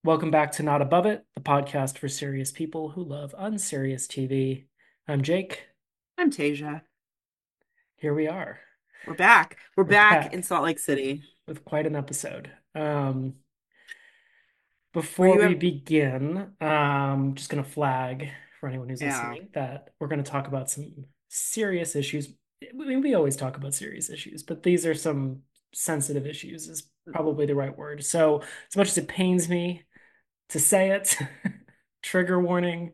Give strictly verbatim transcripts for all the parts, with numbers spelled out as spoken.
Welcome back to Not Above It, the podcast for serious people who love unserious T V. I'm Jake. I'm Tasia. Here we are. We're back. We're We're back in back Salt Lake City. with quite an episode. Um, Were before you we ever? begin, um, just going to flag for anyone who's Yeah. listening that we're going to talk about some serious issues. We, we always talk about serious issues, but these are some sensitive issues, is probably the right word. So, as much as it pains me to say it, trigger warning.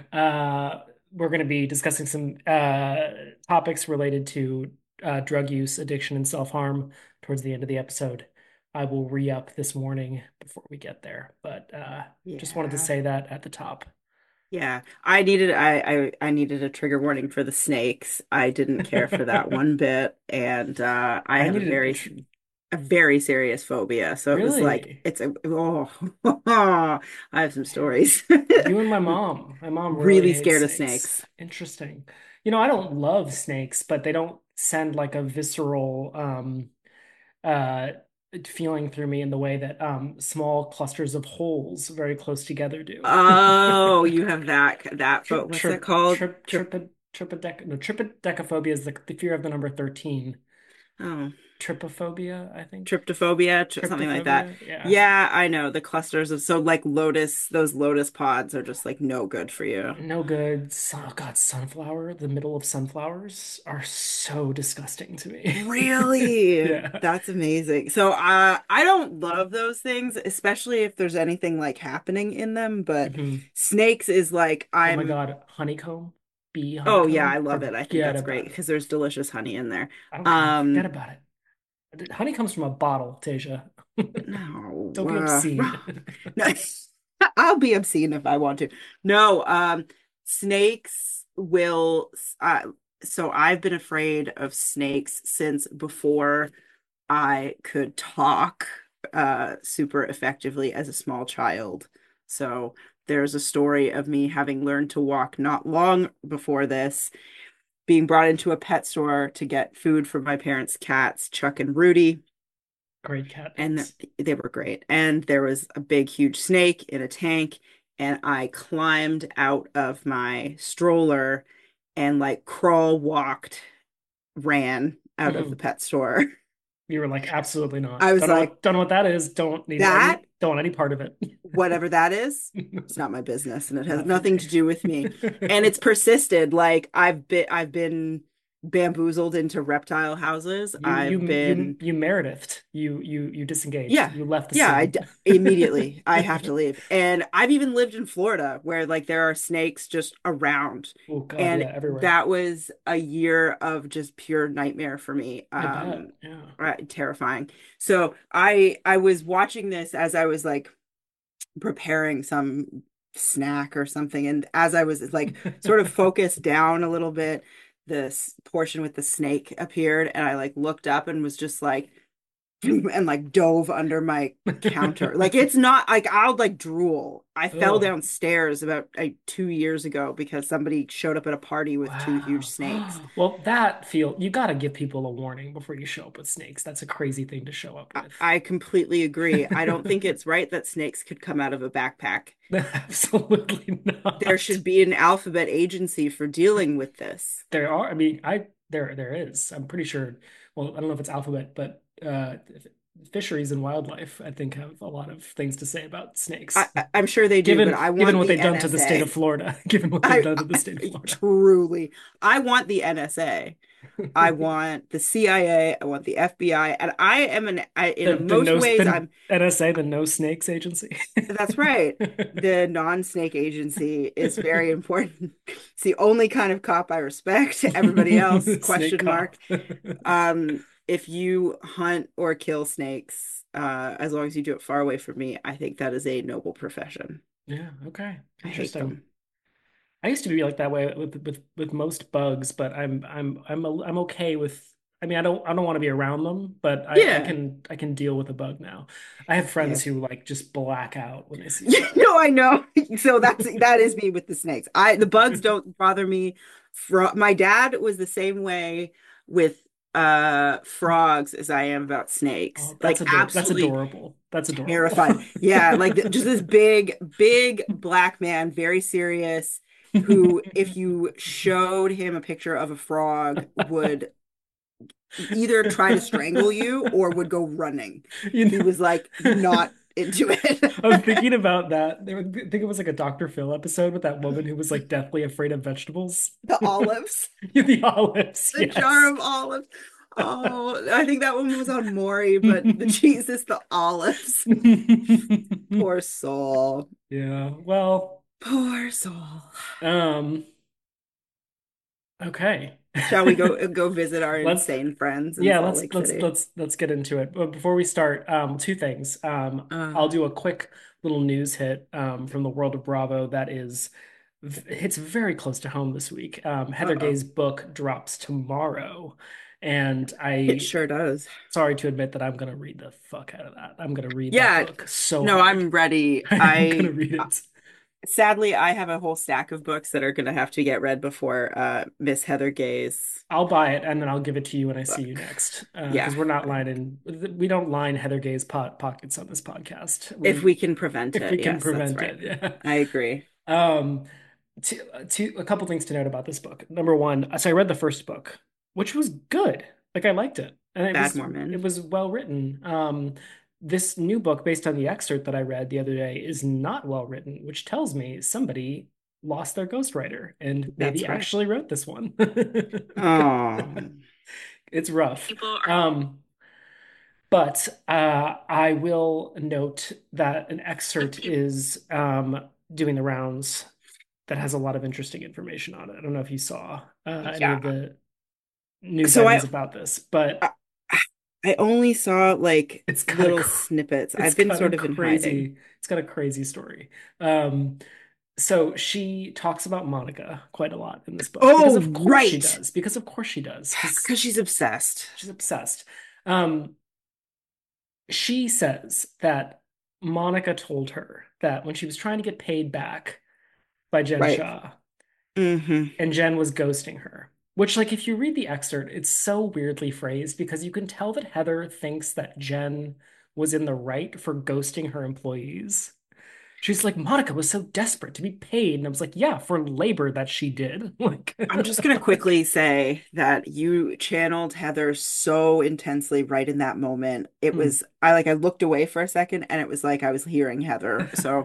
Uh, we're going to be discussing some uh, topics related to uh, drug use, addiction, and self-harm towards the end of the episode. I will re-up this morning before we get there, but uh, just wanted to Yeah. say that at the top. Yeah. I needed I, I I needed a trigger warning for the snakes. I didn't care for that one bit. And uh I I have a needed a very tr a very serious phobia. So it was like really. it's a oh I have some Man, stories. you and my mom. My mom really Really hates scared of snakes. snakes. Interesting. You know, I don't love snakes, but they don't send like a visceral um uh feeling through me in the way that um small clusters of holes very close together do. Oh, you have that that pho- Trip what's that trip called? trip Trip trip tripadec no tripadecaphobia is the, the fear of the number thirteen. oh. Trypophobia, I think. Tryptophobia, tr- something like that. Tryptophobia, yeah. Yeah, I know the clusters of so like lotus, those lotus pods are just like no good for you. No good. Sun, oh God, sunflower, the middle of sunflowers are so disgusting to me. Really? Yeah. That's amazing. So uh, I don't love those things, especially if there's anything like happening in them, but Mhm. snakes is like Oh my I'm God, honeycomb, bee oh yeah, I honeycomb, love it. I think forget that's great about it. because there's delicious honey in there. I don't care. Forget Um, about it. Honey comes from a bottle, Tasia. no. Don't be Uh, obscene. no. I'll be obscene if I want to. No, um, snakes will. Uh, so I've been afraid of snakes since before I could talk uh, super effectively as a small child. So there's a story of me having learned to walk not long before this, being brought into a pet store to get food for my parents' cats, Chuck and Rudy, Great cat and names. they were great. And there was a big, huge snake in a tank, and I climbed out of my stroller and like crawl walked, ran out of the Mhm. pet store. You were like, absolutely not. I was Don't know like, what don't know what that is. Don't need that, any don't want any part of it. whatever that is, it's not my business and it has Not for nothing me. to do with me. And it's persisted. Like I've been I've been bamboozled into reptile houses. You I've you you been you Meredith. You you you disengaged. Yeah. You left the Yeah, I scene. d immediately I have to leave. And I've even lived in Florida where like there are snakes just around. Oh God, And yeah, everywhere. that was a year of just pure nightmare for me. I bet. Um, Yeah. uh, terrifying. So I I was watching this as I was like preparing some snack or something, and as I was like sort of focused down a little bit, this portion with the snake appeared, and I like looked up and was just like and like dove under my counter. Like it's not like I'll like drool. I fell Oh, downstairs about like two years ago because somebody showed up at a party with two huge wow. snakes. Well, that feel you got to give people a warning before you show up with snakes. That's a crazy thing to show up I, with. I completely agree. I don't think it's right that snakes could come out of a backpack. Absolutely There not. should be an alphabet agency for dealing with this. There are, I mean, I there there is. I'm pretty sure. Well, I don't know if it's alphabet, but uh, fisheries and wildlife, I think, have a lot of things to say about I, snakes. I, I'm sure they do, but Given I given want what the they've done to the state N S A. of Florida, given what they've I, done to the state of I Florida. truly, I want the N S A. I want the C I A. I want the F B I. And I am an, I, The in the most no ways, the I'm, N S A, the No Snakes Agency. that's right. The non-snake agency is very important. It's the only kind of cop I respect. Everybody else, Snake question cop. mark. Um, if you hunt or kill snakes, uh, as long as you do it far away from me, I think that is a noble profession. Yeah, okay. I hate Interesting. them. I used to be like that way with with with most bugs, but I'm I'm I'm a, I'm okay with I mean I don't I don't want to be around them, but I I Yeah. can I can deal with a bug now. I have Yeah. friends who like just black out when they see a Yeah, bug. no, I know. So that's that is me with the snakes. I the bugs don't bother me. Fro My dad was the same way with uh frogs as I am about snakes. Oh, that's Like ador that's absolutely adorable. That's adorable. Terrified. Yeah, like th- just this big, big black man, very serious, who, if you showed him a picture of a frog, would either try to strangle you or would go running. You He know, was like not into I'm it. thinking about that. There- I think it was like a doctor Phil episode with that woman who was like deathly afraid of vegetables. The olives, The olives, the jar yes. of olives. Oh, I think that one was on Maury, but the Jesus, the olives. Poor soul. Yeah. Well, Poor soul. um, okay. Shall we go go visit our Let's insane friends in yeah, Salt let's Lake let's City? let's let's get into it. But before we start, um, two things. Um, I'll Uh, do a quick little news hit um from the world of Bravo that is hits very close to home this week. Um, Heather uh-oh. Gay's book drops tomorrow, and It I sure does. sorry to admit that I'm gonna read the fuck out of that. I'm gonna read that Yeah, book so no, hard. I'm ready. I'm gonna I read it. sadly I have a whole stack of books that are going to have to get read before uh Miss Heather Gay's I'll buy it and then I'll give it to you when I see you book. next. Uh, Yeah, because we're not lining, we don't line Heather Gay's pot pockets on this podcast. if We, we can prevent if we it. can Yes, that's prevent right. it, yeah. I agree. Um, two, two, a couple things to note about this book. Number one, so I read the first book, which was good. Like I liked it, and it Bad was it Mormon. was well written. Um, this new book, based on the excerpt that I read the other day, is not well written, which tells me somebody lost their ghostwriter and maybe That's right. actually wrote this one. Oh, It's rough. Um, but uh, I will note that an excerpt is um, doing the rounds that has a lot of interesting information on it. I don't know if you saw uh, any of yeah. the news So I items about this, but I I only saw like it's got a little cr- snippets. it's I've been got a sort of in hiding. crazy it's got a crazy story. Um, so she talks about Monica quite a lot in this book because Oh, of course she right. does. Because of course she does. Because Because she's obsessed. she's obsessed. Um, she says that Monica told her that when she was trying to get paid back by Jen Right. Shaw Hmm. and Jen was ghosting her. Which, like, if you read the excerpt, it's so weirdly phrased because you can tell that Heather thinks that Jen was in the right for ghosting her employees. She's like, Monica was so desperate to be paid. And I was like, yeah, for labor that she did. Like, I'm just gonna quickly say that you channeled Heather so intensely right in that moment. It hmm. was I like I looked away for a second and it was like I was hearing Heather. So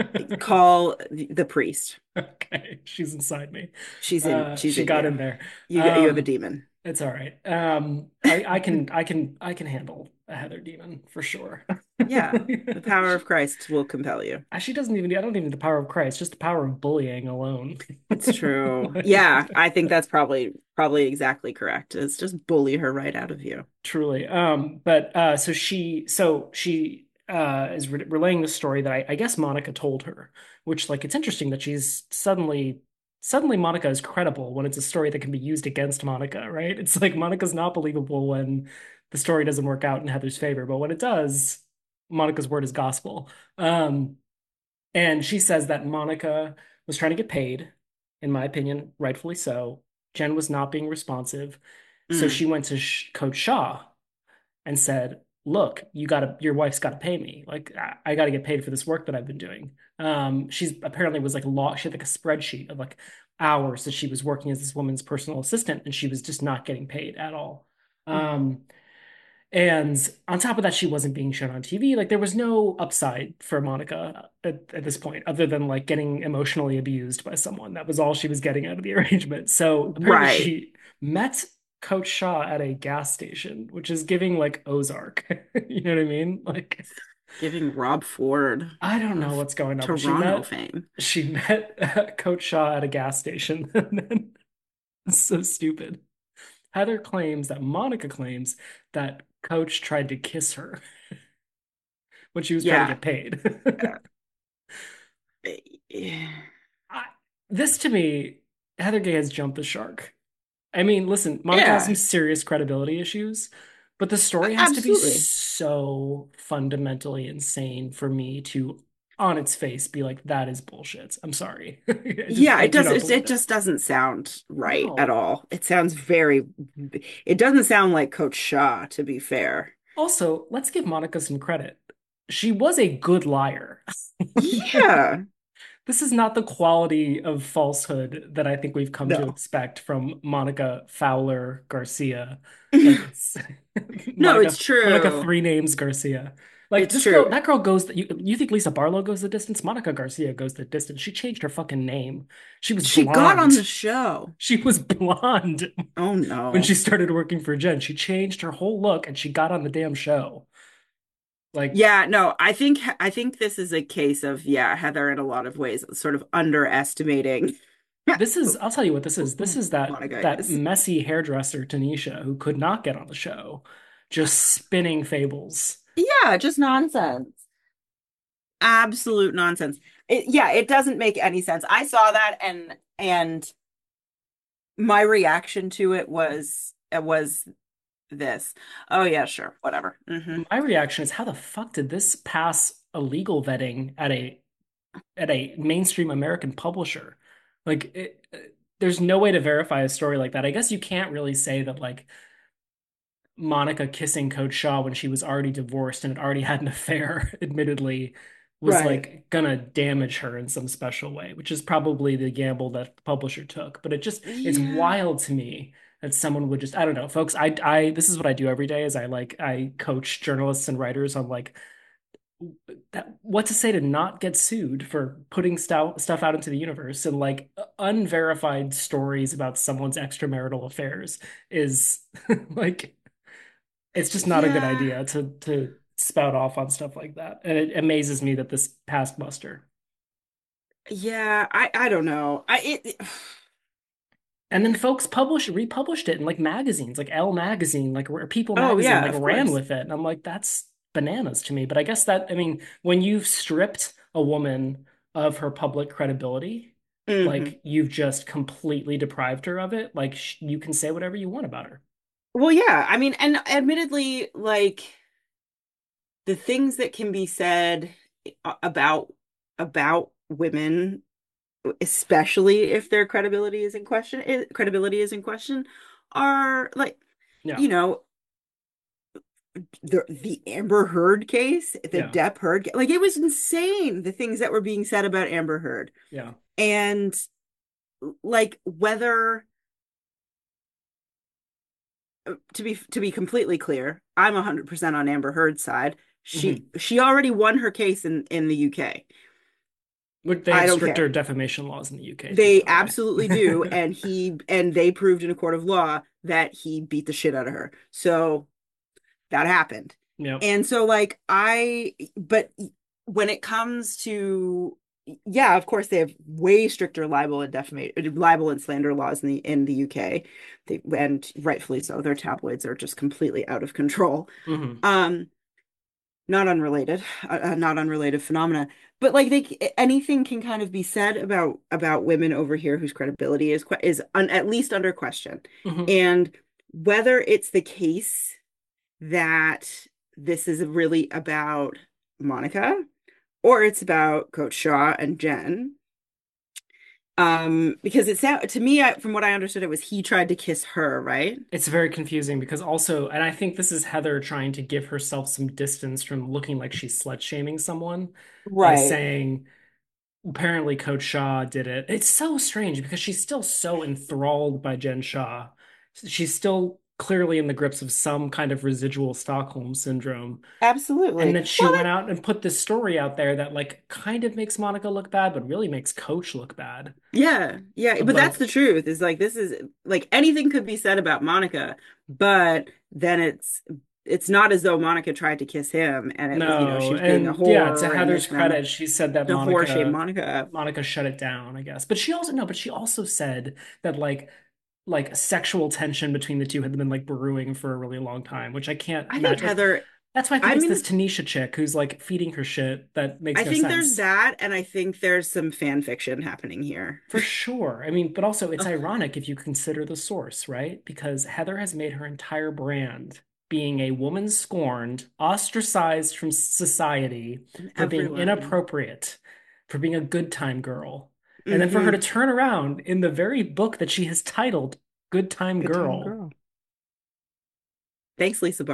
call the the priest. Okay, she's inside me. She's in Uh, she's she in got in you. there. You you have a Um, demon. it's all right. Um, I, I can, I can, I can handle a Heather demon for sure. Yeah. The power of She, Christ will compel you. she doesn't even. I don't even need the power of Christ, just the power of bullying alone. It's true. Yeah, Like, I think that's probably probably exactly correct. It's just bully her right out of you. truly. Um, but uh, so she, so she uh is re relaying the story that I, I guess Monica told her, which like it's interesting that she's suddenly. Suddenly, Monica is credible when it's a story that can be used against Monica, right? It's like Monica's not believable when the story doesn't work out in Heather's favor, but when it does, Monica's word is gospel. Um, and she says that Monica was trying to get paid, in my opinion, rightfully so. Jen was not being responsive. So Mm, she went to Sh Coach Shaw and said, "Look, you gotta, your wife's gotta pay me. Like, I, I gotta get paid for this work that I've been doing." Um, she's apparently was like a law, she had like a spreadsheet of like hours that she was working as this woman's personal assistant, and she was just not getting paid at all. mm. Um, and on top of that, she wasn't being shown on T V. Like there was no upside for Monica at, at this point, other than like getting emotionally abused by someone. That was all she was getting out of the arrangement. So apparently Right. she met Coach Shaw at a gas station, which is giving like Ozark. You know what I mean? Like Giving Rob Ford I don't know of what's going on, but she Toronto met fame. she met uh, Coach Shaw at a gas station. And then it's so stupid. Heather claims that Monica claims that Coach tried to kiss her when she was trying to Yeah. get paid. Uh, eh, I, this to me, Heather Gay has jumped the shark. I mean, listen, Monica has some yeah, serious credibility issues, but the story has to be absolutely. so fundamentally insane for me to, on its face, be like, that is bullshit. I'm sorry. I just, Yeah, I it do does. not It, believe it it. just doesn't sound right at No. all. It sounds very, it doesn't sound like Coach Shaw, to be fair. Also, let's give Monica some credit. she was a good liar. Yeah. This is not the quality of falsehood that I think we've come to No. expect from Monica Fowler Garcia. Like it's No, it's Monica Monica true. three names Garcia. Like It's this true. girl, that girl goes you you think Lisa Barlow goes the distance? Monica Garcia goes the distance. She changed her fucking name. She was She got on the blonde. show. She was blonde Oh when no. she started working for Jen. She changed her whole look and she got on the damn show. Like Yeah, no, I think I think this is a case of, yeah, Heather in a lot of ways sort of underestimating this is, I'll tell you what this is. This who is that Monica that is. messy hairdresser Tanisha who could not get on the show, just spinning fables. Yeah, just nonsense. Absolute nonsense. It, yeah, it doesn't make any sense. I saw that and and my reaction to it was it was this. Oh yeah, sure, whatever. Hmm. My reaction is, how the fuck did this pass a legal vetting at a at a mainstream American publisher? Like it, there's no way to verify a story like that. I guess you can't really say that like Monica kissing Coach Shaw when she was already divorced and had already had an affair, admittedly, was Right. like gonna damage her in some special way, which is probably the gamble that the publisher took. But it just it's Yeah. wild to me that someone would just I don't know, folks. I I this is what I do every day is I like I coach journalists and writers on like that what to say to not get sued for putting stuff stuff out into the universe and like unverified stories about someone's extramarital affairs is like it's just not a good Yeah. idea to to spout off on stuff like that. And it amazes me that this passed muster. Yeah, I I don't know. I it, And then folks published republished it in like magazines, like Elle magazine, like where People oh magazine, yeah, like of ran course. with it. And I'm like, that's bananas to me. But I guess that, I mean, when you've stripped a woman of her public credibility, Hmm. like you've just completely deprived her of it. Like sh you can say whatever you want about her. Well, yeah, I mean, and admittedly, like the things that can be said about about women, especially if their credibility is in question, i- credibility is in question, are like, Yeah, you know, the the Amber Heard case, the yeah, Depp Heard, like it was insane the things that were being said about Amber Heard, yeah. and like whether to be to be completely clear, I'm one hundred percent on Amber Heard's side. She Hmm. she already won her case in in the U K. Look, they I have don't stricter care. defamation laws in the U K too, They by the absolutely do, way. and he and they proved in a court of law that he beat the shit out of her. So that happened. Yep. And so like I but when it comes to, yeah, of course they have way stricter libel and defamation libel and slander laws in the in the U K. They, and rightfully so. Their tabloids are just completely out of control. Hmm. Um not unrelated, uh, uh, not unrelated phenomena, but like they anything can kind of be said about about women over here whose credibility is is un, at least under question. Hmm. And whether it's the case that this is really about Monica or it's about Coach Shaw and Jen. Um, because it sound to me, I, from what I understood, it was he tried to kiss her, right? It's very confusing because also, and I think this is Heather trying to give herself some distance from looking like she's slut shaming someone by Right. saying, apparently Coach Shaw did it. It's so strange because she's still so enthralled by Jen Shaw. She's still clearly in the grips of some kind of residual Stockholm syndrome. And Absolutely. then she Well, went out and put this story out there that like kind of makes Monica look bad, but really makes Coach look bad. yeah, yeah, Of but that's like, the truth. Is like this is like anything could be said about Monica, but then it's it's not as though Monica tried to kiss him and it was, you know, she no, was being a and yeah, to whore and Heather's this and then credit, she said that the whore shamed Monica Monica. Monica shut it down, I guess. But she also no, but she also said that like like sexual tension between the two had been like brewing for a really long time, which I can't I think imagine. Like Heather, that's why I think I it's mean, this Tanisha chick who's like feeding her shit that makes I no think there's sense. that, and I think there's some fan fiction happening here. For sure. I mean, but also it's Ugh, ironic if you consider the source, right? Because Heather has made her entire brand being a woman scorned, ostracized from society and for being everyone. inappropriate, for being a good time girl. And then for her to Hmm. turn around in the very book that she has titled Good Time Good time Girl. girl. Thanks, Lisa Barlow.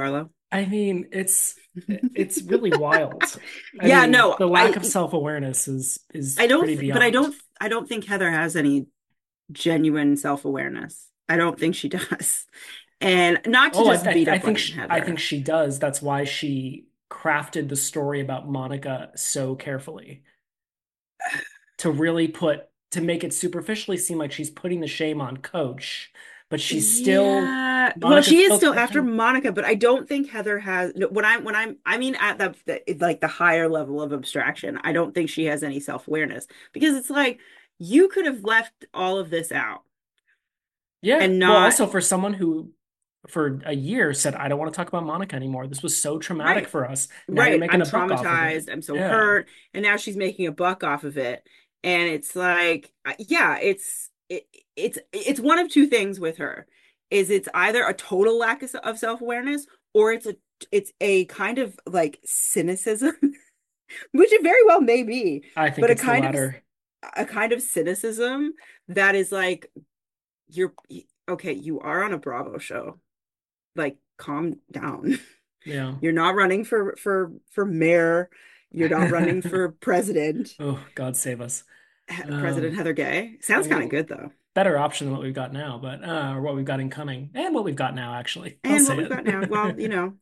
I mean, it's it's really wild. I Yeah, mean, no, the lack of I self-awareness is is I don't pretty th- but I beyond. don't I don't think Heather has any genuine self-awareness. I don't think she does. And not to Oh, I, just I beat I up think on she, I think Heather. she does. That's why she crafted the story about Monica so carefully to really put to make it superficially seem like she's putting the shame on Coach, but she's still Yeah. Well, Monica's she is still still after catching. Monica, but I don't think Heather has no, when I'm when I'm I mean at the, the like the higher level of abstraction, I don't think she has any self-awareness because it's like you could have left all of this out Yeah. and Well, not also for someone who for a year said, I don't want to talk about Monica anymore. This was so traumatic right. for us. Now you're Right. making I'm a buck off of it. traumatized. I'm so Yeah. hurt. And now she's making a buck off of it. And it's like, yeah, it's it, it's it's one of two things with her. Is it's either a total lack of, of self-awareness or it's a it's a kind of like cynicism, which it very well may be, I think but a it's the kind of latter. a kind of cynicism that is like you're okay, you are on a Bravo show. Like calm down. Yeah. You're not running for for for mayor. You're not running for president. Oh, God save us. President Um, Heather Gay. I Sounds kind of mean, good though. better option than what we've got now, but uh, or what we've got incoming, and what we've got now, actually. I'll And what say we've got now. Well, you it. know,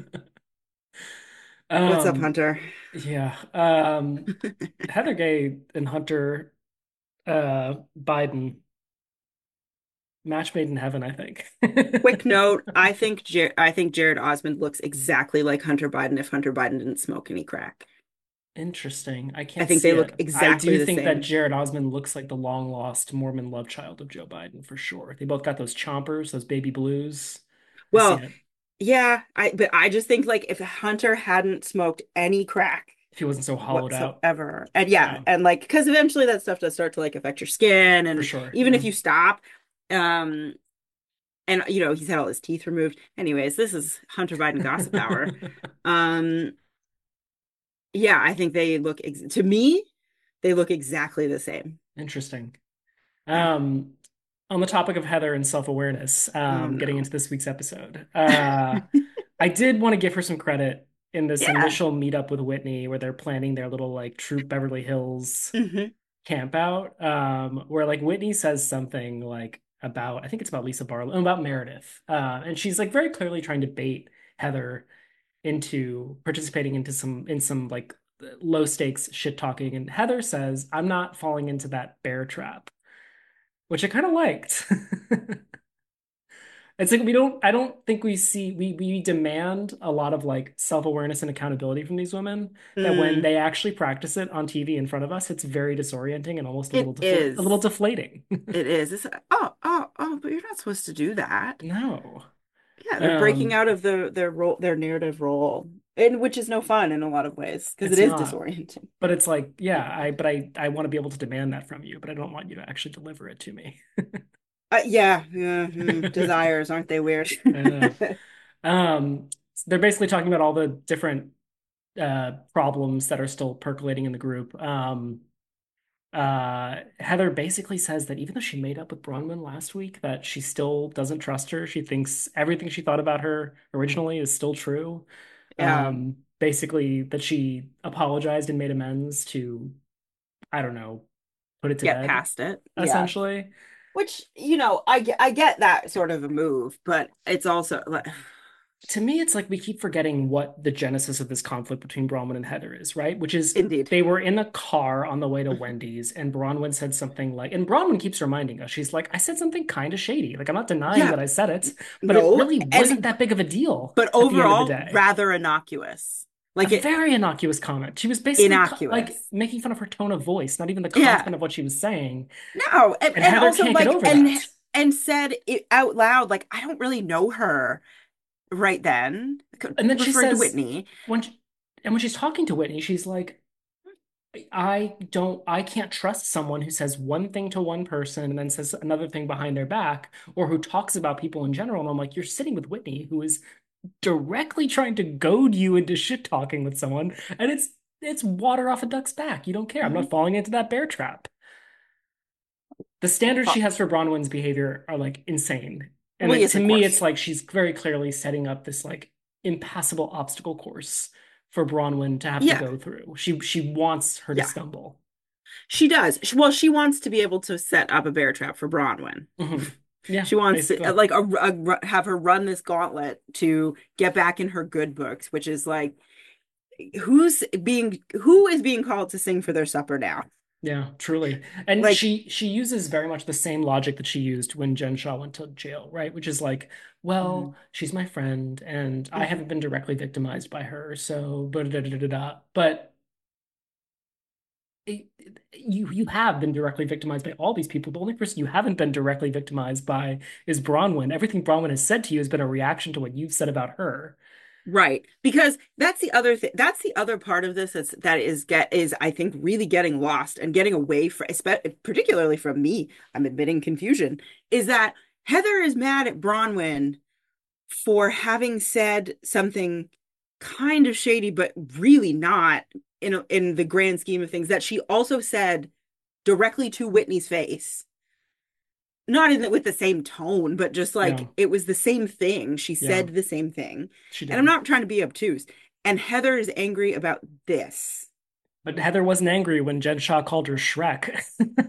what's up, Um, Hunter? yeah. Um, Heather Gay and Hunter uh Biden, match made in heaven, I think. Quick note, I think Jer I think Jared Osmond looks exactly like Hunter Biden if Hunter Biden didn't smoke any crack. Interesting. I I can't think they see look it. I exactly do the think that same. Jared Osmond looks like the long lost Mormon love child of Joe Biden for sure. They both got those chompers, those baby blues. I see Well, it. yeah, I but I just think like if Hunter hadn't smoked any crack If he wasn't so hollowed out. whatsoever. And yeah, Yeah, and like because eventually that stuff does start to like affect your skin for and sure. even Yeah. if you stop um and you know he's had all his teeth removed. Anyways, this is Hunter Biden gossip hour. Um yeah, I think they look ex to me they look exactly the same. Interesting. Yeah. Um, on the topic of Heather and self-awareness, Oh um, getting no. into this week's episode, uh, I did want to give her some credit in this Yeah. initial meetup with Whitney, where they're planning their little like Troop Beverly Hills Hmm. camp out, um, where like Whitney says something like about, I think it's about Lisa Barlow, about Meredith, uh, and she's like very clearly trying to bait Heather into participating into some in some like low stakes shit talking, and Heather says, "I'm not falling into that bear trap," which I kind of liked. It's like we don't, I don't think we see, we we demand a lot of like self-awareness and accountability from these women that when Mm, they actually practice it on T V in front of us, it's very disorienting and almost a little it defla a little is. deflating. It is. It's oh, oh, oh, but you're not supposed to do that. No. Yeah, they're breaking Um, out of the their role, their narrative role, and which is no fun in a lot of ways because it it's is not. disorienting. But it's like, yeah, I but I I want to be able to demand that from you, but I don't want you to actually deliver it to me. Uh, yeah, yeah, hmm, desires, aren't they weird? Uh, um, they're basically talking about all the different uh problems that are still percolating in the group. Um, uh, Heather basically says that even though she made up with Bronwyn last week, that she still doesn't trust her. She thinks everything she thought about her originally is still true. Yeah, Um, basically that she apologized and made amends to, I don't know, put it to get bed, past it. Yeah, essentially. which you know, I get, I get that sort of a move, but it's also like, To me, it's like we keep forgetting what the genesis of this conflict between Bronwyn and Heather is, right? Which is indeed. they were in a car on the way to Mhm. Wendy's, and Bronwyn said something like, and Bronwyn keeps reminding us, she's like, I said something kind of shady. Like, I'm not denying Yeah, that I said it, but it no, really wasn't and that big of a deal but at the end of the overall, day. rather innocuous. A Like it very innocuous comment. She was basically co- like innocuous. making fun of her tone of voice, not even the Yeah. content of what she was saying. No, and, And and Heather also can't get like over and that. and said it out loud like I don't really know her right then, And then she referring to says, Whitney. when she, and when she's talking to Whitney, she's like, I don't, I can't trust someone who says one thing to one person and then says another thing behind their back, or who talks about people in general. And I'm like, you're sitting with Whitney, who is directly trying to goad you into shit talking with someone, and it's it's water off a duck's back. You don't care. I'm Mhm. not falling into that bear trap. The standards Well, she has for Bronwyn's behavior are like insane. And well, it, yes, to of me, course. it's like she's very clearly setting up this like impassable obstacle course for Bronwyn to have to Yeah, go through. She she wants her to yeah, stumble. she does. She- Well, she wants to be able to set up a bear trap for Bronwyn. Hmm. Yeah, She wants to uh, basically. like a, a- have her run this gauntlet to get back in her good books, which is like who's being who is being called to sing for their supper now? Yeah, truly. And Like, she she uses very much the same logic that she used when Jen Shaw went to jail, right? Which is like, well, mhm, she's my friend and I mhm. haven't been directly victimized by her, so da da da da da. da. But it, it- you you have been directly victimized by all these people. The only person you haven't been directly victimized by is Bronwyn. Everything Bronwyn has said to you has been a reaction to what you've said about her. Right. Because that's the other thing. That's the other part of this that's that is get is I think really getting lost and getting away from, particularly from me. I'm admitting confusion. Is that Heather is mad at Bronwyn for having said something kind of shady, but really not in a, in the grand scheme of things that she also said directly to Whitney's face. Not in the, with the same tone, but just Yeah, like it was the same thing. She yeah, said the same thing. she And I'm did. not trying to be obtuse. And Heather is angry about this. But Heather wasn't angry when Jen Shaw called her Shrek.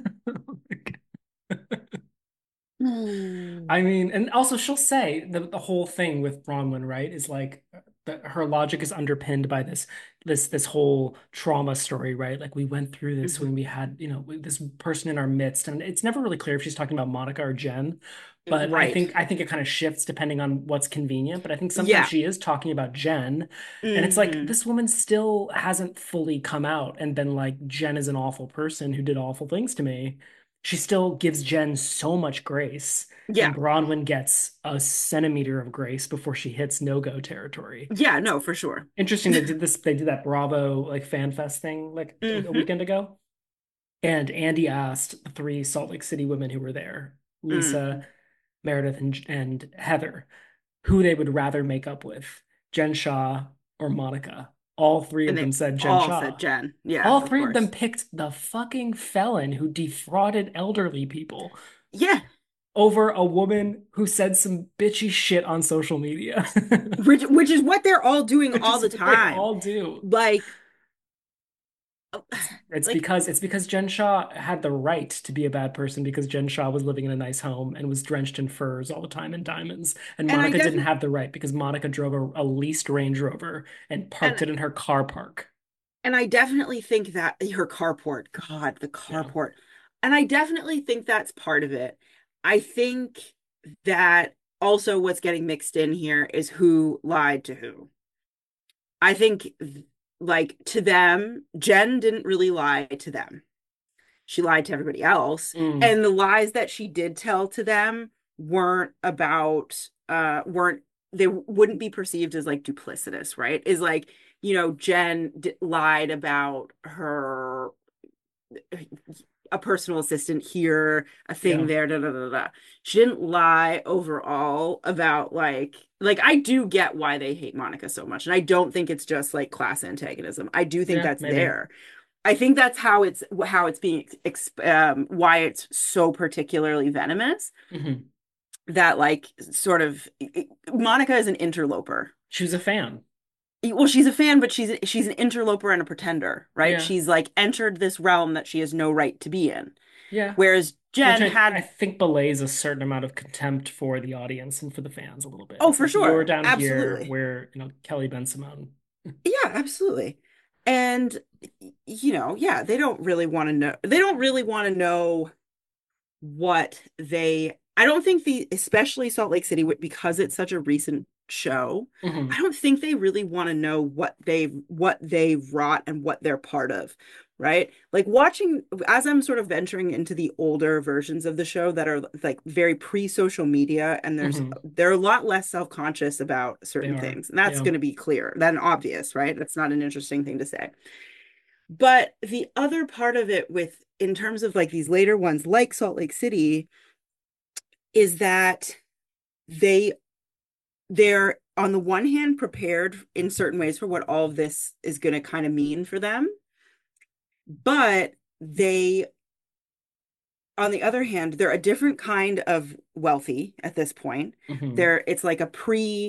Hmm. I mean, and also she'll say the, the whole thing with Bronwyn, right, is like that her logic is underpinned by this this this whole trauma story, right? Like we went through this Mhm. when we had, you know, this person in our midst, and it's never really clear if she's talking about Monica or Jen. But I Right. think I think it kind of shifts depending on what's convenient. But I think sometimes Yeah. she is talking about Jen, and it's like Hmm. this woman still hasn't fully come out and been like, Jen is an awful person who did awful things to me. She still gives Jen so much grace, Yeah. and Bronwyn gets a centimeter of grace before she hits no-go territory. Yeah. It's No, for sure. interesting they did this, they did that Bravo like fan fest thing like a, a Hmm. weekend ago. And Andy asked the three Salt Lake City women who were there, Lisa, Hmm. Meredith, and, and Heather, who they would rather make up with, Jen Shaw or Monica. All three And of they them said Jen all said Shaw. Jen. Yeah, All of three of them course. picked the fucking felon who defrauded elderly people Yeah. over a woman who said some bitchy shit on social media, Which which is what they're all doing which all is the what they time. all do. Like, It's it's like, because it's because Jen Shaw had the right to be a bad person because Jen Shaw was living in a nice home and was drenched in furs all the time and diamonds. And and I Monica didn't definitely have the right because Monica drove a, a leased Range Rover and and parked it in her car park. And I definitely think that her carport, God, the Yeah. carport. And I definitely think that's part of it. I think that also what's getting mixed in here is who lied to who. I think, like, to them, Jen didn't really lie to them. She lied to everybody else. Mm, And the lies that she did tell to them weren't about, uh, weren't, they wouldn't be perceived as like duplicitous, right? Is like, you know, Jen d- lied about her, a personal assistant here, a thing yeah. there, da da da da. She didn't lie overall about like, like I do get why they hate Monica so much. And I don't think it's just like class antagonism. I do think Yeah, that's maybe. there. I think that's how it's how it's being um why it's so particularly venomous Hmm. that like sort of Monica is an interloper. She was a fan. Well, she's a fan, but she's she's an interloper and a pretender, right? Yeah. She's like entered this realm that she has no right to be in. Yeah. Whereas Which Jen I I had, think belays a certain amount of contempt for the audience and for the fans a little bit. oh, It's for like you're sure. down here Absolutely. where, you know, Kelly Ben Simone. Yeah, absolutely. And you know, yeah, they don't really want to know. They don't really want to know what they I don't think the especially Salt Lake City because it's such a recent show. I Hmm. don't think they really want to know what they what they wrought and what they're part of, right? Like watching as I'm sort of venturing into the older versions of the show that are like very pre-social media and there's Hmm. they're a lot less self-conscious about They certain are. things. And that's Yeah. going to be clear, then obvious, right? That's not an interesting thing to say. But the other part of it with in terms of like these later ones like Salt Lake City is that they they're on the one hand prepared in certain ways for what all of this is going to kind of mean for them, but they on the other hand they're a different kind of wealthy at this point. Hmm. They're it's like a pre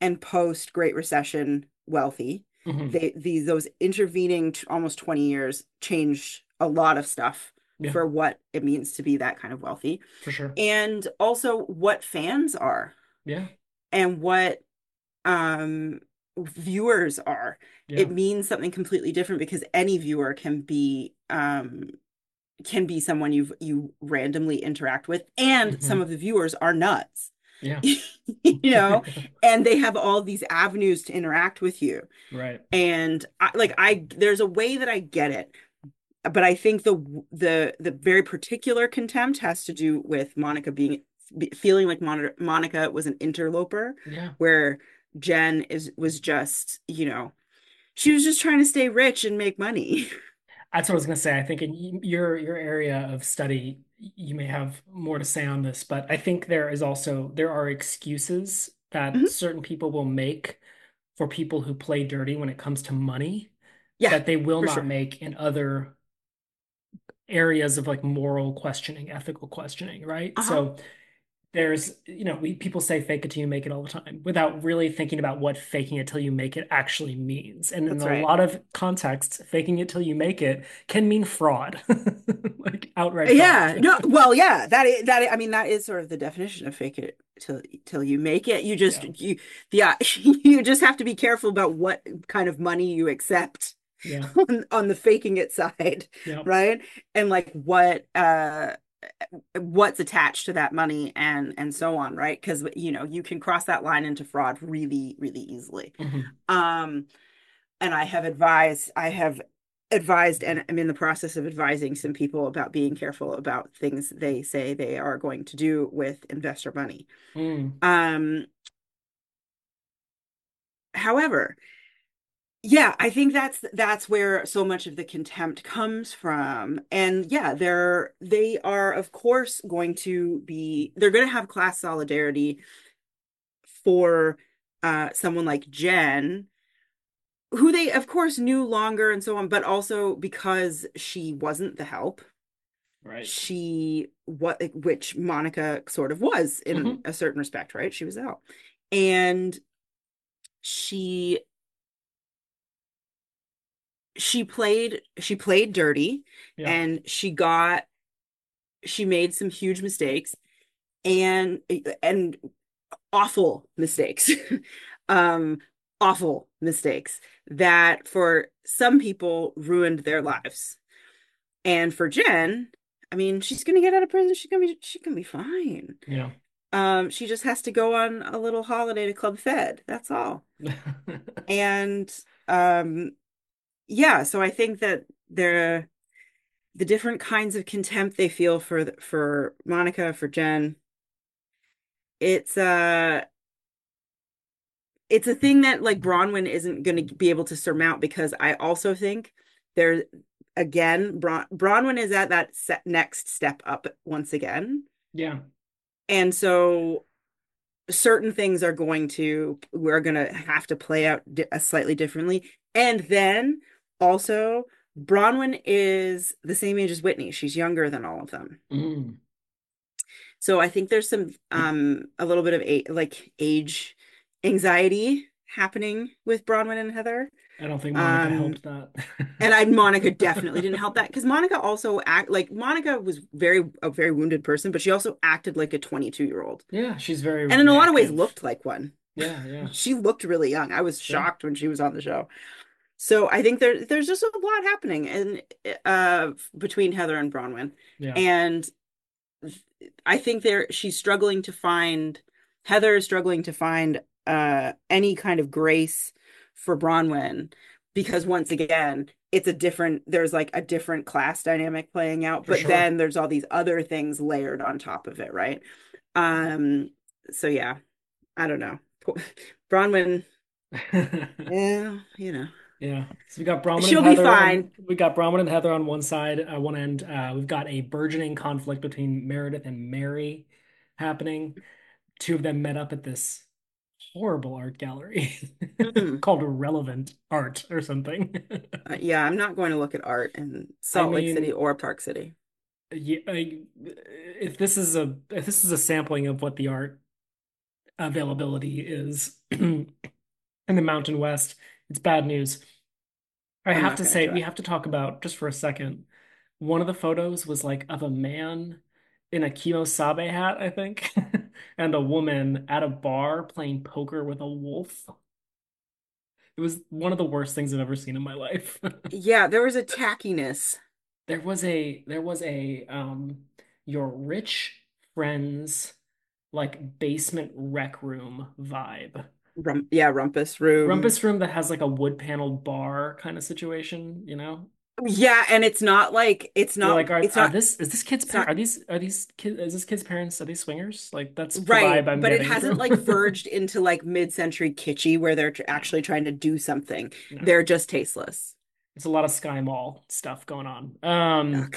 and post Great Recession wealthy. Hmm. They these those intervening t- almost twenty years changed a lot of stuff Yeah, for what it means to be that kind of wealthy. for sure. And also what fans are Yeah, and what um viewers are. yeah. It means something completely different because any viewer can be um can be someone you you randomly interact with, and some Hmm. of the viewers are nuts. Yeah. You know, and they have all these avenues to interact with you. Right. And I, like I there's a way that I get it, but I think the the the very particular contempt has to do with Monica being feeling like Mon Monica was an interloper, Yeah. where Jen is was just, you know, she was just trying to stay rich and make money. That's what I was going to say. I think in y- your your area of study, you may have more to say on this, but I think there is also there are excuses that Mhm. certain people will make for people who play dirty when it comes to money Yeah, that they will for not sure. make in other areas of like moral questioning, ethical questioning, right? Uh-huh. So there's, you know, we people say fake it till you make it all the time without really thinking about what faking it till you make it actually means. And in That's a right. lot of contexts, faking it till you make it can mean fraud, like outright Yeah, fraud. no, well, yeah, that is that I mean that is sort of the definition of fake it till till you make it. You just Yeah, you yeah, you just have to be careful about what kind of money you accept yeah, on on the faking it side, yeah. right? And like what uh what's attached to that money and and so on, right? Because you know, you can cross that line into fraud really, really easily. Hmm. Um and I have advised, I have advised, and I'm in the process of advising some people about being careful about things they say they are going to do with investor money. Mm, Um, however, yeah, I think that's that's where so much of the contempt comes from. And yeah, they're they are of course going to be they're going to have class solidarity for uh someone like Jen, who they of course knew longer and so on, but also because she wasn't the help. right. She what which Monica sort of was in Hmm. a certain respect, right? She was the help. And she she played she played dirty, Yeah. and she got she made some huge mistakes, and and awful mistakes. um Awful mistakes that for some people ruined their lives. And for Jen, I mean, she's gonna get out of prison. She's gonna be she's gonna be fine. Yeah. Um, she just has to go on a little holiday to Club Fed. That's all. And um, yeah, so I think that there the different kinds of contempt they feel for for Monica, for Jen, it's uh it's a thing that like Bronwyn isn't going to be able to surmount, because I also think there again Bron Bronwyn is at that set next step up once again. Yeah. And so certain things are going to we're going to have to play out di- uh, slightly differently. And then also Bronwyn is the same age as Whitney. She's younger than all of them. Mm. So I think there's some um a little bit of a like age anxiety happening with Bronwyn and Heather. I don't think Monica Um helped that. and I Monica definitely didn't help that, because Monica also act like Monica was very a very wounded person, but she also acted like a twenty-two year old, Yeah, she's very and in a lot of ways reactive. looked like one. Yeah, yeah, She looked really young. I was yeah, shocked when she was on the show. So I think there there's just a lot happening in uh between Heather and Bronwyn. yeah, And I think there she's struggling to find Heather is struggling to find uh any kind of grace for Bronwyn, because once again, it's a different there's like a different class dynamic playing out, for but sure. then there's all these other things layered on top of it, right? Um so yeah, I don't know. Bronwyn, yeah, you know. Yeah. So we got Brahmin and She'll be Heather on fine. we got Brahmin and Heather on one side, uh, one end. Uh, we've got a burgeoning conflict between Meredith and Mary happening. Two of them met up at this horrible art gallery Mm. called Relevant Art or something. Uh, yeah, I'm not going to look at art in I Salt Lake City mean, or Park City. yeah, I, if this is a if this is a sampling of what the art availability is in the Mountain West. It's bad news. I I'm have not to gonna say, do we it. have to talk about just for a second. One of the photos was like of a man in a Kimosabe hat, I think, and a woman at a bar playing poker with a wolf. It was one of the worst things I've ever seen in my life. Yeah, there was a tackiness. There was a there was a um your rich friends like basement rec room vibe. Rum yeah, rumpus room. Rumpus room that has like a wood paneled bar kind of situation, you know? Yeah, and it's not like it's You're not like, are it's are not this is this kid's it's parent not are these are these kid is this kid's parents are these swingers? Like that's the right, vibe I'm but it getting hasn't from. like verged into like mid-century kitschy where they're tr- No, actually trying to do something. no. They're just tasteless. It's a lot of Sky Mall stuff going on. Um Ugh.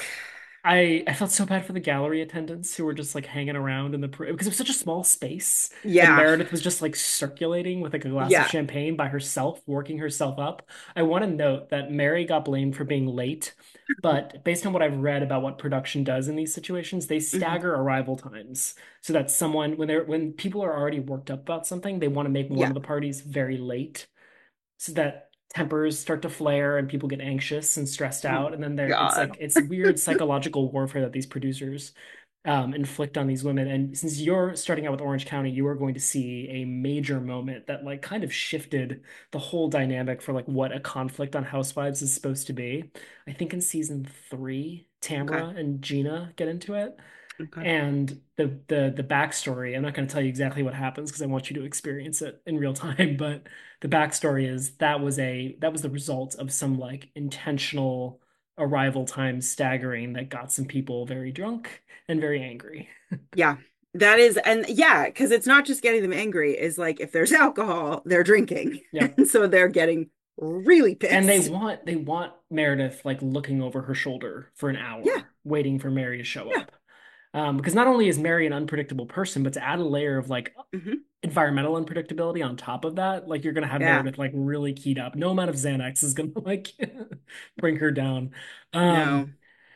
I I felt so bad for the gallery attendants who were just like hanging around in the par- because it was such a small space and Yeah. Meredith was just like circulating with like a glass of Yeah. champagne by herself, working herself up. I want to note that Mary got blamed for being late, but based on what I've read about what production does in these situations, they Mhm. stagger arrival times so that someone when they're when people are already worked up about something, they want to make one Yeah. of the parties very late so that tempers start to flare and people get anxious and stressed Oh out. And then there, it's God. like it's weird psychological warfare that these producers um, inflict on these women. And since you're starting out with Orange County, you are going to see a major moment that like kind of shifted the whole dynamic for like what a conflict on Housewives is supposed to be. I think in season three, Okay. Tamra and Gina get into it. Okay. And the the the backstory, I'm not going to tell you exactly what happens because I want you to experience it in real time, but the backstory is that was a that was the result of some like intentional arrival time staggering that got some people very drunk and very angry. Yeah. That is, and yeah, because it's not just getting them angry, is like if there's alcohol, they're drinking. Yep. And so they're getting really And they pissed. want they want Meredith like looking over her shoulder for an Yeah. hour, waiting for Mary to show Yeah. up. Um, because not only is Mary an unpredictable person, but to add a layer of like Hmm. environmental unpredictability on top of that, like you're gonna have Yeah. Meredith like really keyed up. No amount of Xanax is gonna like bring her down. No. Um,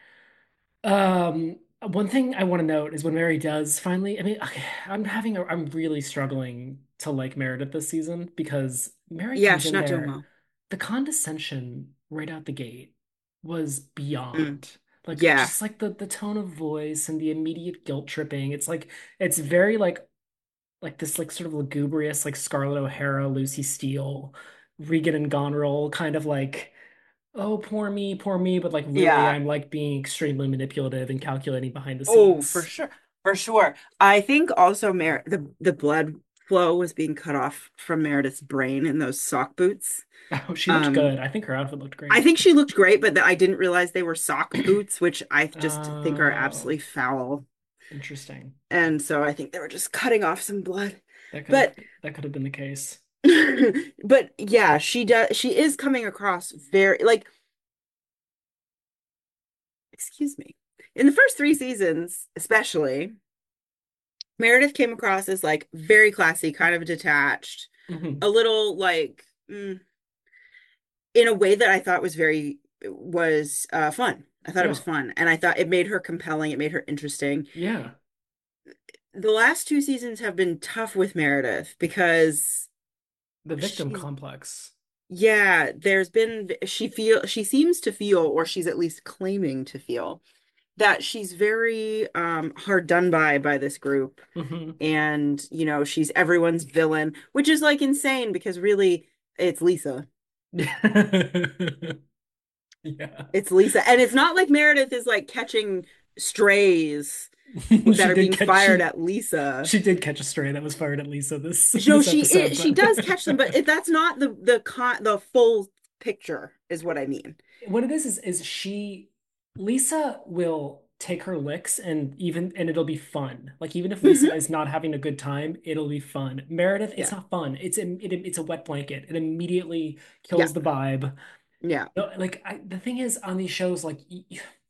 um, One thing I want to note is when Mary does finally, I mean, okay, I'm having a, I'm really struggling to like Meredith this season because Mary Yeah, comes she's in not doing there, well. the condescension right out the gate was Mm. beyond. Like Yeah. just like the the tone of voice and the immediate guilt tripping. It's like it's very like like this like sort of lugubrious like Scarlett O'Hara, Lucy Steele, Regan and Goneril kind of like, oh poor me, poor me, but like really Yeah. I'm like being extremely manipulative and calculating behind the Oh, for scenes. sure. For sure. I think also Mer the the blood flow was being cut off from Meredith's brain in those sock boots. Oh, she looked Um, good. I think her outfit looked I great. think she looked great, but that I didn't realize they were sock boots, which I just think are Oh, absolutely foul. interesting. And so I think they were just cutting off some blood. That could have But that could have been the case. but yeah, she does she is coming across very like excuse me. In the first three seasons, especially, Meredith came across as like very classy, kind of detached, Hmm. a little like mm, in a way that I thought was very was uh fun. I thought it was Yeah. fun and I thought it made her compelling, it made her interesting. Yeah. The last two seasons have been tough with Meredith because The victim she's complex. yeah, there's been she feel she seems to feel or she's at least claiming to feel that she's very um hard done by by this group Hmm. and you know she's everyone's villain, which is like insane because really it's Lisa. Yeah. It's Lisa. And it's not like Meredith is like catching strays that She are did being catch fired she at Lisa. she did catch a stray that was fired at Lisa this No, this she episode, is, she but does catch them, but if that's not the the con the full picture is what I mean. what it is is is she Lisa will take her licks and even and it'll be fun. Like even if Lisa Hmm. is not having a good time, it'll be fun. Meredith, it's Yeah. not fun. It's a, it, it's a wet blanket. It immediately Yeah. kills the vibe. Yeah. No, like I, the thing is on these shows, like y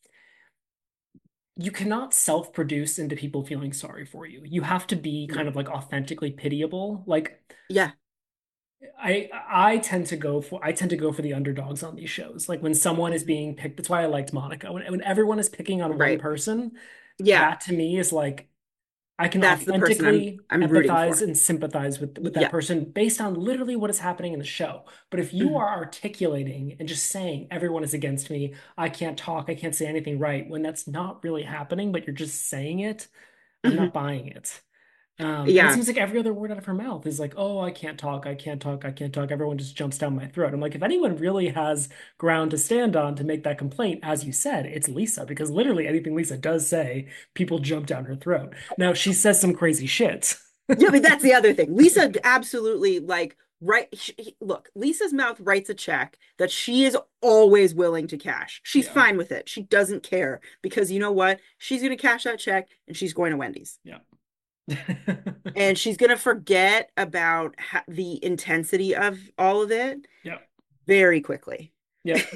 you cannot self-produce into people feeling sorry for you. You have to be No. kind of like authentically pitiable. Like Yeah. I I tend to go for I tend to go for the underdogs on these shows. Like when someone is Hmm. being picked, that's why I liked Monica. When when everyone is picking on one Right. person, Yeah. that to me is like I can That's the person I'm authentically I'm rooting empathize for. and sympathize with with that Yeah. person based on literally what is happening in the show. But if you Mhm. are articulating and just saying everyone is against me, I can't talk, I can't say anything right, when that's not really happening, but you're just saying it, I'm not Mhm. buying it. Um, and it Yeah. seems like every other word out of her mouth is like, oh, I can't talk, I can't talk, I can't talk. Everyone just jumps down my throat. I'm like, if anyone really has ground to stand on to make that complaint, as you said, it's Lisa, because literally anything Lisa does say, people jump down her throat. Now, she says some crazy shit. Yeah, but that's the other thing. Lisa absolutely like right she, look, Lisa's mouth writes a check that she is always willing to cash. She's Yeah, fine with it. She doesn't care because you know what? She's going to cash that check and she's going to Wendy's. yeah. And she's going to forget about ha- the intensity of all of it Yep, very quickly. yep,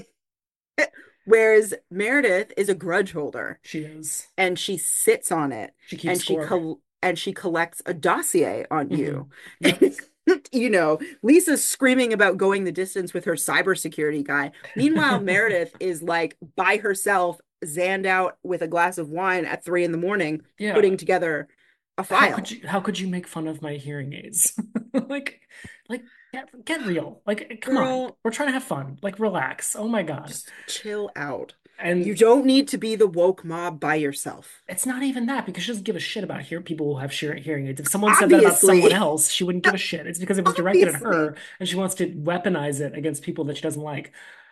Whereas Meredith is a grudge holder she is. and she sits on it She keeps and she score. col- and she collects a dossier on you. Hmm. Yep. You know, Lisa's screaming about going the distance with her cybersecurity guy. Meanwhile, Meredith is like by herself, zanned out with a glass of wine at three in the morning, Yeah. putting together a How could file. you how could you make fun of my hearing aids? Like like get get real. Like come on. Girl, We're trying to have fun. Like relax. Oh my God. just chill out. You And don't need to be the woke mob by yourself. it's not even that because she doesn't give a shit about hear people who have sheer hearing aids. If someone said that about someone Obviously, else, she wouldn't give a shit. It's because it was directed at obviously. her and she wants to weaponize it against people that she doesn't like.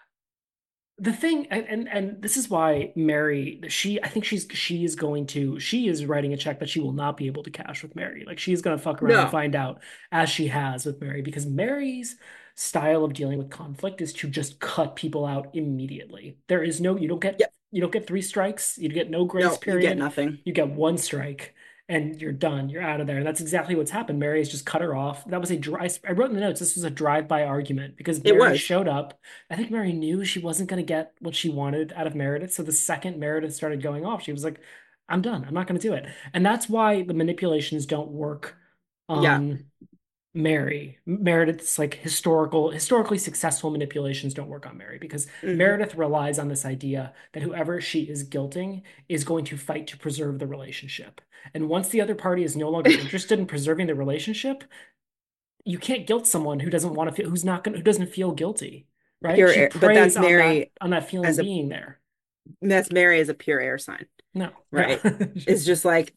The thing, and, and and this is why Mary, she, I think she's she is going to, she is writing a check that she will not be able to cash with Mary. Like she's gonna fuck around and No. find out as she has with Mary, because Mary's style of dealing with conflict is to just cut people out immediately. There is no, you don't get Yep. you don't get three strikes, you get no grace No, you get period, nothing. you get one strike. And you're done. You're out of there. And that's exactly what's happened. Mary has just cut her off. That was a dry. I wrote in the notes. This was a drive-by argument because It Mary was. showed up. I think Mary knew she wasn't going to get what she wanted out of Meredith. So the second Meredith started going off, she was like, I'm done. I'm not going to do it. And that's why the manipulations don't work Yeah. on Mary. Meredith's like historical, historically successful manipulations don't work on Mary because Hmm. Meredith relies on this idea that whoever she is guilting is going to fight to preserve the relationship. And once the other party is no longer interested in preserving the relationship, you can't guilt someone who doesn't want to feel, who's not going, who doesn't feel guilty, right? Pure She air, but preys that's on that Mary on that feeling as a being there. that's Mary as a pure air sign, No, yeah. right? It's just like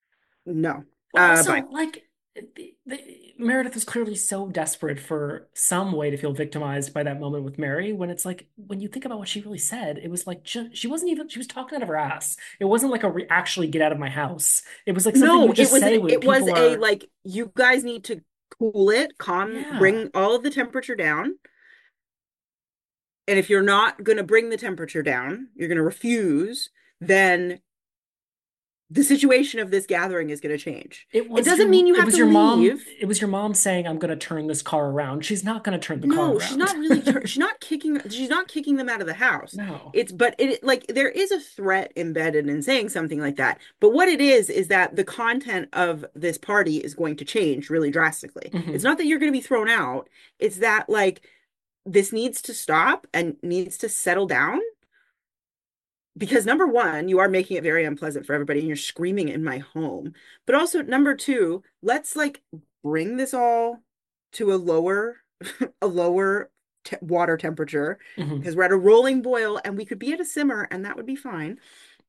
no. Well, Uh, also, bye. like, the, the, Meredith was clearly so desperate for some way to feel victimized by that moment with Mary. When it's like, when you think about what she really said, it was like ju she wasn't even she was talking out of her ass. It wasn't like a re actually get out of my house. It was like something you No, it just was an say when it was people a are, like you guys need to cool it, calm, yeah. bring all of the temperature down. And if you're not going to bring the temperature down, you're going to refuse, then the situation of this gathering is going to change. It It was doesn't your mean you it have was to your mom leave. it was your mom saying I'm going to turn this car around. She's not going to turn the car No, she's around. not really tur- she's not kicking she's not kicking them out of the house. No. It's but it like there is a threat embedded in saying something like that. But what it is is that the content of this party is going to change really drastically. It's Hmm. not that you're going to be thrown out. It's that like this needs to stop and needs to settle down because number one, you are making it very unpleasant for everybody and you're screaming in my home. But also number two, let's like bring this all to a lower a lower te water temperature Hmm. because we're at a rolling boil and we could be at a simmer and that would be fine.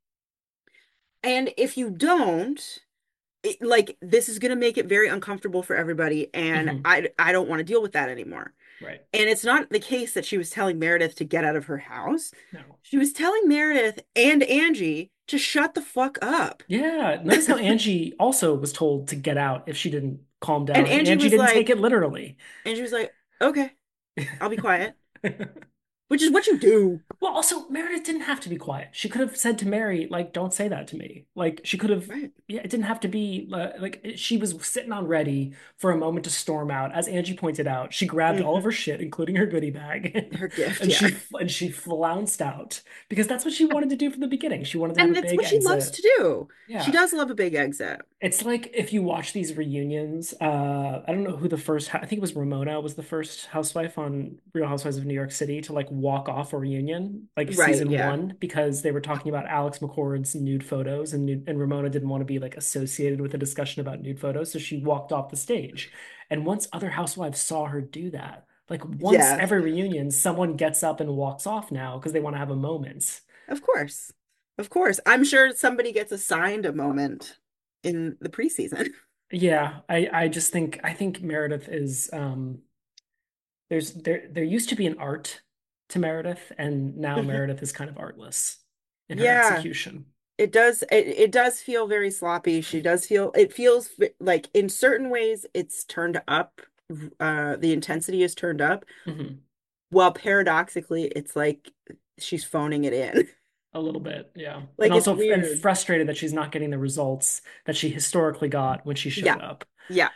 And if you don't, it, like this is going to make it very uncomfortable for everybody and Hmm. I I don't want to deal with that anymore. Right. And it's not the case that she was telling Meredith to get out of her house. No. She was telling Meredith and Angie to shut the fuck up. Yeah, notice how Angie also was told to get out if she didn't calm And down, and Angie Angie was didn't take it like, literally. Angie was like, okay, I'll be quiet, which is what you do. Well, also, Meredith didn't have to be quiet. She could have said to Mary, like, don't say that to me. Like, she could have, Right. yeah, it didn't have to be, uh, like, it- she was sitting on ready for a moment to storm out. As Angie pointed out, she grabbed all of Hmm. her shit, including her goodie bag, Her gift, and yeah. she and she flounced out because that's what she wanted to do from the beginning. She wanted to have a And that's big what she loves exit. to do. She Yeah. does love a big exit. It's like if you watch these reunions, uh, I don't know who the first, I think it was Ramona was the first housewife on Real Housewives of New York City to like walk off a reunion, like Right, season yeah. one, because they were talking about Alex McCord's nude photos and nude, and Ramona didn't want to be like associated with a discussion about nude photos, so she walked off the stage. And once other housewives saw her do that, like once Yeah, every reunion, someone gets up and walks off now because they want to have a moment. of course. Of course. I'm sure somebody gets assigned a moment in the preseason. Yeah, I I just think I think Meredith is um there's there there used to be an art to Meredith, and now Meredith is kind of artless in her Yeah, execution. it does it, it does feel very sloppy. She does feel it feels v- like in certain ways it's turned up, uh the intensity is turned up, Hmm. while paradoxically it's like she's phoning it in. A little bit, yeah. And Like it's also and weird. frustrated that she's not getting the results that she historically got when she Yeah. showed up. Yeah.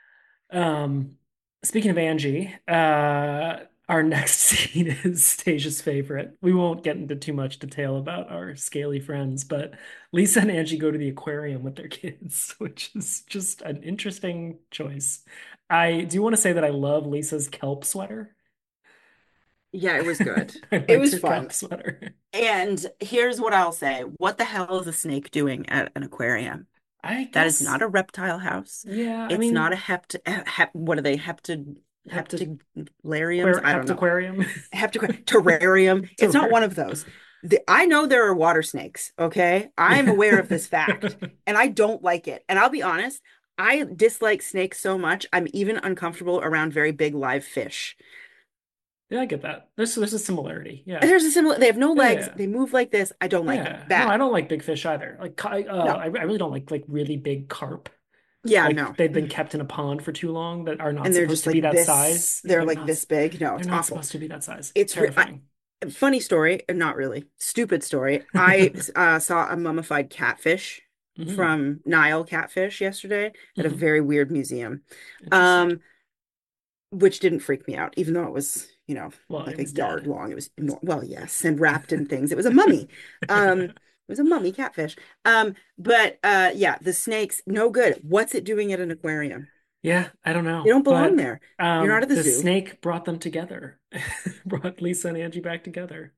Um, Speaking of Angie, uh, our next scene is Stasia's favorite. We won't get into too much detail about our scaly friends, but Lisa and Angie go to the aquarium with their kids, which is just an interesting choice. I do want to say that I love Lisa's kelp sweater. Yeah, it was good. I It liked was her fun. kelp sweater. And here's what I'll say. What the hell is a snake doing at an aquarium? I That is guess, not a reptile house. yeah, I It's not a mean, hept, hep, what are they? Heptid, hepta heptalariums? aquar I don't know. heptaquarium. Heptic terrarium. It's not one Terrarium. of those. The, I know there are water snakes, okay? I'm aware of this fact, and I don't like it. And I'll be honest, I dislike snakes so much, I'm even uncomfortable around very big live fish. Yeah, I get that. There's there's a similarity. And Yeah. there's a similar, they have no Yeah, legs, yeah. they move like this. I don't like it. Yeah. No, I Bad. don't like big fish either. Like I uh No. I, I really don't like like really big carp. Yeah, Like no. they've been kept in a pond for too long that are not And they're supposed just to be like that this, size. they're They're like not this big. No, they're it's not awful. supposed to be that size. It's It's re I, terrifying. funny story, not really. Stupid story. I uh, saw a mummified catfish Hmm. from Nile Catfish yesterday at a Hmm. very weird museum. Interesting. Um, which didn't freak me out, even though it was, you know, Well, like it a was yard dead. long. It was, It was well, yes, and wrapped in things. It was a mummy. Um, it was a mummy catfish. Um, but uh, yeah, the snakes, no good. What's it doing at an aquarium? Yeah, I don't You know. don't belong But there. You're not um at the the zoo. snake brought them together. Brought Lisa and Angie back together.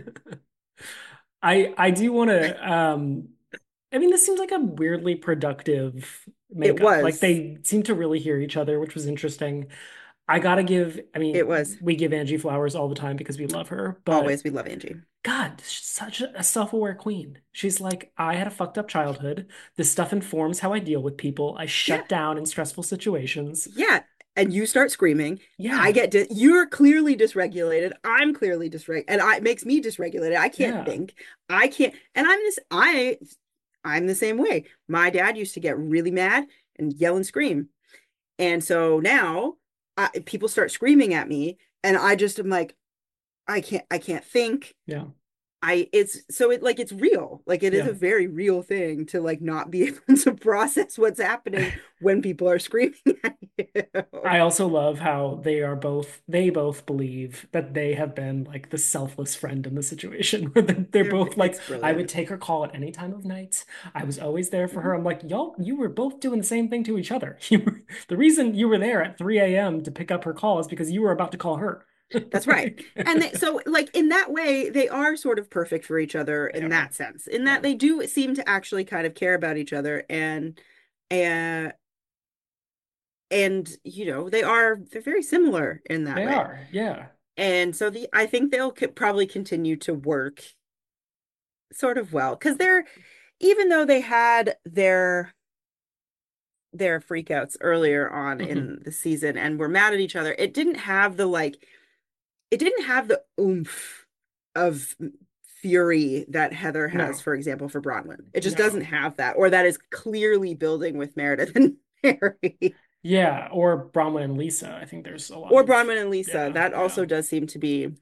I I do want to um I mean this seems like a weirdly productive It makeup. Like was. they seem to really hear each other, which was interesting. I gotta give, I It mean, was. we give Angie flowers all the time because we love her, but Always. We love Angie. God, she's such a self-aware queen. She's like, I had a fucked up childhood. This stuff informs how I deal with people. I Yeah. shut down in stressful situations. Yeah. And you start screaming. I Yeah, get di you're clearly dysregulated. I'm clearly dysregulated. And I, it makes me dysregulated. I can't yeah, think. I can't. And I'm this, I, I'm the same way. My dad used to get really mad and yell and scream. And so now I, people start screaming at me and I just am like, I can't, I can't think. yeah, I it's so it like it's real. Like it is yeah. a very real thing to like not be able to process what's happening when people are screaming at you. I also love how they are both, they both believe that they have been like the selfless friend in the situation where they- they're They're, both like, it's I would brilliant. take her call at any time of night. I was always there for her. Mhm. I'm like, y'all, you were both doing the same thing to each other. You were, the reason you were there at three a m to pick up her call is because you were about to call her. That's right. Like, And they, so like in that way, they are sort of perfect for each other they in are. that sense, in that Yeah. they do seem to actually kind of care about each other and and and you know, they are they're very similar in that They way. are. Yeah. And so the I think they'll co- probably continue to work sort of well because they're even though they had their their freakouts earlier on Hmm. in the season and were mad at each other, it didn't have the like it didn't have the oomph of fury that Heather has, No, for example, for Bronwyn. It just doesn't no. have that, or that is clearly building with Meredith and Mary. Yeah. Or Bronwyn and Lisa. I think there's a lot Or of, Bronwyn and Lisa. yeah, That yeah. also does seem to be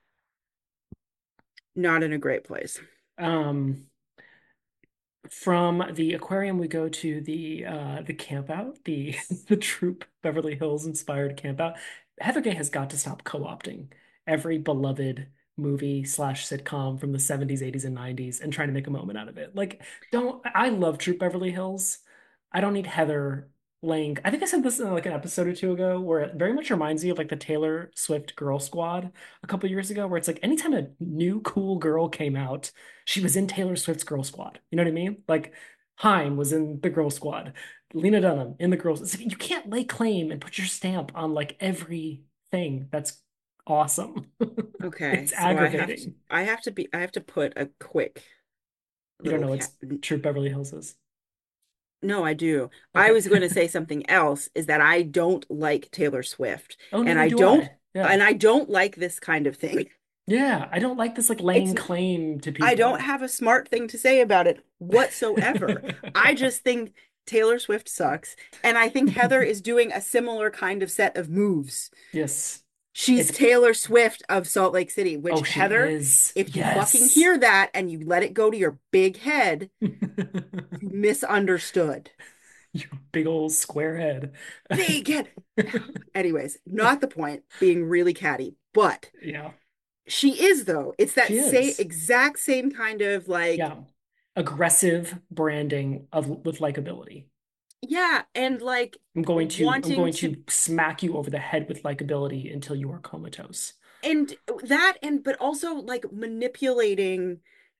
not in a great place. Um, From the aquarium, we go to the uh the camp out, the the Troop Beverly Hills inspired camp out. Heather Gay has got to stop co-opting every beloved movie slash sitcom from the seventies, eighties, and nineties and trying to make a moment out of it. Like, don't I love Troop Beverly Hills. I don't need Heather laying. I think I said this in like an episode or two ago, where it very much reminds me of like the Taylor Swift Girl Squad a couple years ago, where it's like anytime a new cool girl came out, she was in Taylor Swift's Girl Squad. You know what I mean? Like Haim was in the Girl Squad, Lena Dunham in the Girls. It's like, you can't lay claim and put your stamp on like everything that's awesome. Okay, It's so I have to aggravating. I have to be I have to put a quick You don't little know cat. what's true Beverly Hills is. No, I do. I Okay. was going to say something else is that I don't like Taylor Swift Oh, and neither I do don't I. Yeah. and I don't like this kind of thing. Yeah, I don't like this like It's laying claim to I don't people. have a smart thing to say about it whatsoever. I just think Taylor Swift sucks and I think Heather is doing a similar kind of set of moves. Yes. She's It's Taylor Swift of Salt Lake City, oh, which she Heather, is. if you fucking Yes. hear that and you let it go to your big head, you misunderstood. You big old square head. Big head. Anyways, not the point, being really catty, but Yeah, she is though. It's that she same is. exact same kind of like, Yeah. Aggressive branding of with likability. yeah, and like I'm going to I'm wanting going to, to smack you over the head with likability until you are comatose. and that, and but also like manipulating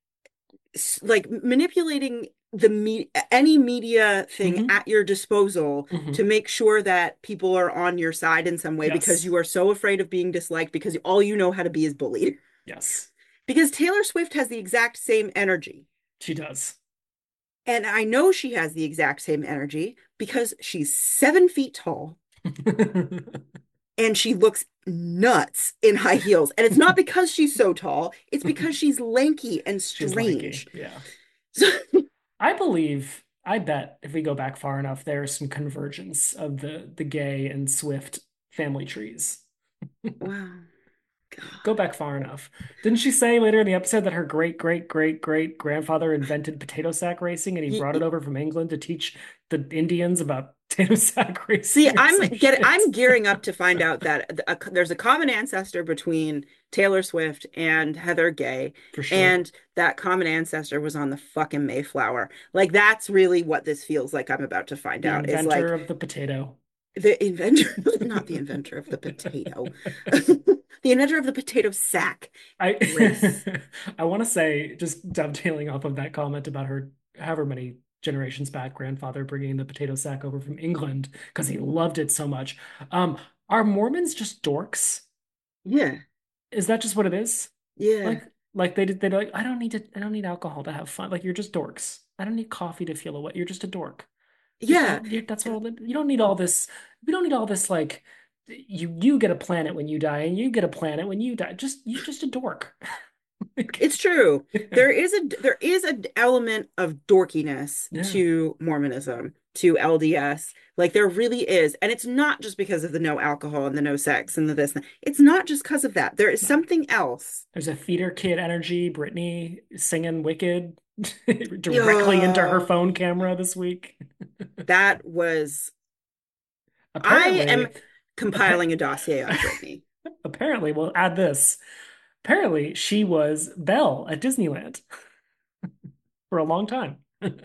like manipulating the me any media thing Hmm. at your disposal to Hmm. make sure that people are on your side in some way because Yes. you are so afraid of being disliked because all you know how to be is bullied. Yes. Because Taylor Swift has the exact same energy. She does. And I know she has the exact same energy because she's seven feet tall and she looks nuts in high heels. And it's not because she's so tall, it's because she's lanky and She's lanky. strange. Yeah. So, I believe, I bet if we go back far enough, there's some convergence of the the gay and Swift family trees. wow. Go God. back far enough. Didn't she say later in the episode that her great great great great grandfather invented potato sack racing and he brought it over from England to teach the Indians about potato sack See, racing or I'm some get shit? I'm gearing up to find out that a, there's a common ancestor between Taylor Swift and Heather Gay, For sure. and that common ancestor was on the fucking Mayflower. Like that's really what this feels like I'm about to find The out is inventor like of the potato. the inventor, not the inventor of the potato, the inventor of the potato sack I race. I want to say, just dovetailing off of that comment about her, however many generations back, grandfather bringing the potato sack over from England because he loved it so much. Um, are Mormons just dorks? Yeah, Is that just what it is? yeah, Like, like they they're like, I don't need to, I don't need alcohol to have fun. Like you're just dorks. I don't need coffee to feel away. You're just a dork. Just yeah. all you're, that's all. You don't need all this. We don't need all this. Like you you get a planet when you die, and you get a planet when you die. Just you're just a dork. It's true. There is a there is an element of dorkiness Yeah, to Mormonism, to L D S. Like there really is. And it's not just because of the no alcohol and the no sex and the this. And it's not just because of that. There is no. something else. There's a theater kid energy. Brittany singing Wicked directly into her Yo, phone camera this week. that was I am Apparently, compiling a dossier on Britney. apparently, we'll add this. Apparently, she was Belle at Disneyland for a long time.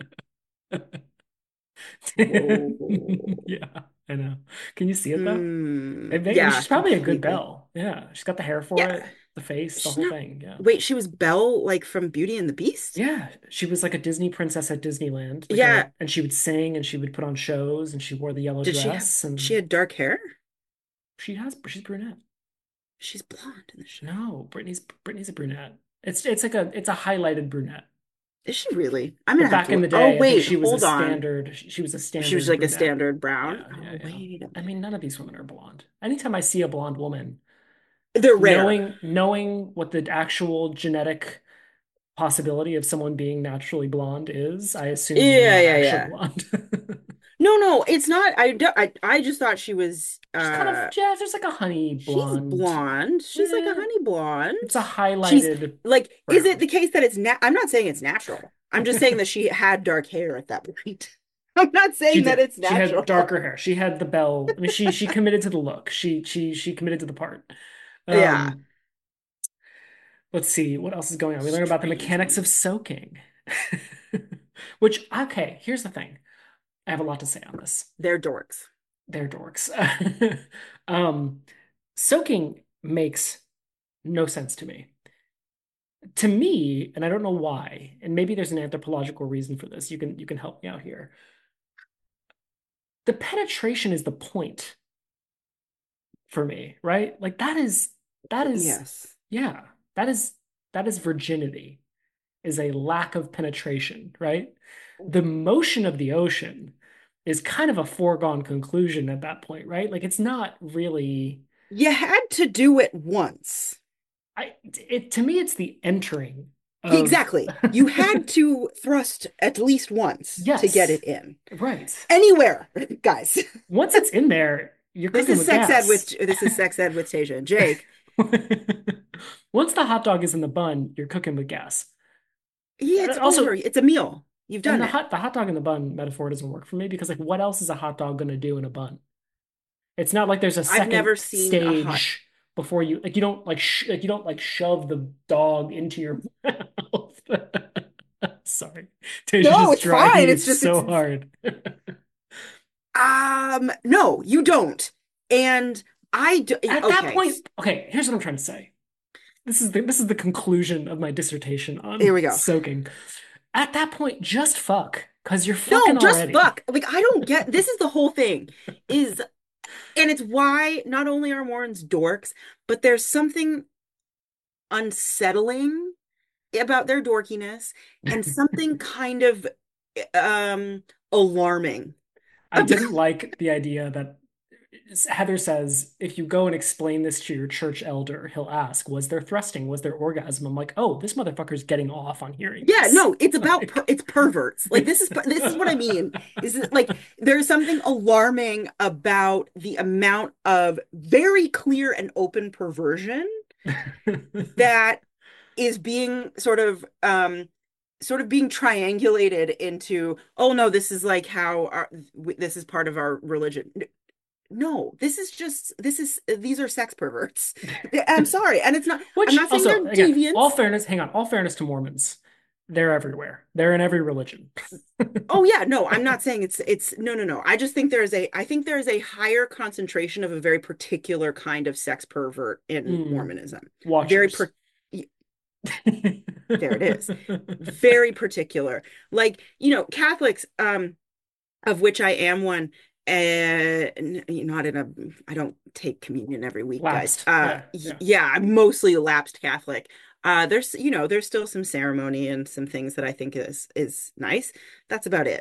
Whoa. Yeah, I know. Can you see it though? Hmm. It may- I mean, Yeah, she's probably a good completely. Belle. Yeah, she's got the hair for Yeah. it, the face, the She's whole not. thing. Yeah. Wait, she was Belle like from Beauty and the Beast? Yeah, she was like a Disney princess at Disneyland, like a, Yeah. and she would sing and she would put on shows and she wore the yellow Did she have dress she and had dark hair? she has she's brunette. She's blonde in the show. No, Brittany's Brittany's a brunette. It's it's like a it's a highlighted brunette. Is she really? I'm But gonna have back to in the look. Oh day, I think wait, she was a hold on. standard. She, she was a She was standard like a brunette. standard brown. Yeah, yeah, Oh yeah. wait a I minute. mean, none of these women are blonde. Anytime I see a blonde woman, They're rare. knowing knowing what the actual genetic possibility of someone being naturally blonde is, I assume they're Yeah, not yeah, actually yeah. blonde. No, no, it's not. I do- I I just thought she was She's kind of uh yeah, there's like a honey she's blonde. blonde. She's like a Eh, honey blonde. it's a She's highlighted like, is it brown. the case that it's na I'm not saying it's natural. I'm just saying that she had dark hair at that point. I'm not She saying that did. it's She had natural. darker hair. She had the bell. I mean, she she committed to the look. She she she committed to the part. Yeah. Um, let's see what else is going on. We learn about the Strange mechanics of woman. soaking. Which, okay, here's the thing. I have a lot to say on this. They're dorks. They're dorks. Um, soaking makes no sense to me. To me, and I don't know why, and maybe there's an anthropological reason for this. You can you can help me out here. The penetration is the point for me, right? Like that is that is Yes. yeah, that is that is virginity, is a lack of penetration, right? The motion of the ocean is kind of a foregone conclusion at that point, right? Like it's not really You had to do it once. I it to me it's the entering of Exactly. You had to thrust at least once to get yes, it in. right. Anywhere, guys. Once it's in there, you're This cooking is with sex ed with gas. this is sex ed with Tasia and Jake. Once the hot dog is in the bun, you're cooking with gas. Yeah, And it's over. also, It's a meal. You've and done the it. hot the hot dog in the bun metaphor doesn't work for me because like what else is a hot dog gonna do in a bun? It's not like there's a I've second never seen a hot. stage before you like you don't like sh like you don't like shove the dog into your mouth. Sorry. Tasia No, just it's tried fine. me It's just it's, so it's hard. um no, you don't. And I do, At that okay. point, okay, here's what I'm trying to say. This is the this is the conclusion of my dissertation Here on we go. soaking. At that point, just fuck, because you're No, fucking just already. fuck. Like I don't get this is the whole thing is and it's why not only are Mormons dorks, but there's something unsettling about their dorkiness and something kind of um alarming. I didn't like the idea that Heather says, if you go and explain this to your church elder, he'll ask, was there thrusting? Was there orgasm? I'm like, oh, this motherfucker's getting off on hearing Yeah, this. no, it's about per Like, it's perverts. Like this it's is this is what I mean. Is it like there's something alarming about the amount of very clear and open perversion that is being sort of um sort of being triangulated into, oh no, this is like how our this is part of our religion. No, this is just this is these are sex perverts. I'm sorry. And it's not I'm which not saying also, they're again, all deviants. fairness, hang on, all fairness to Mormons, they're everywhere. They're in every religion. Oh yeah, no, I'm not saying it's it's no no no. I just think there's a I think there's a higher concentration of a very particular kind of sex pervert in Mm, Mormonism. Very watchers. per there it is. Very particular. Like, you know, Catholics, um, of which I am one, and not in a I don't take communion every week, guys. Lapsed. Uh Yeah, y- yeah. yeah, I'm mostly a lapsed Catholic. Uh there's you know, there's still some ceremony and some things that I think is is nice. That's about it.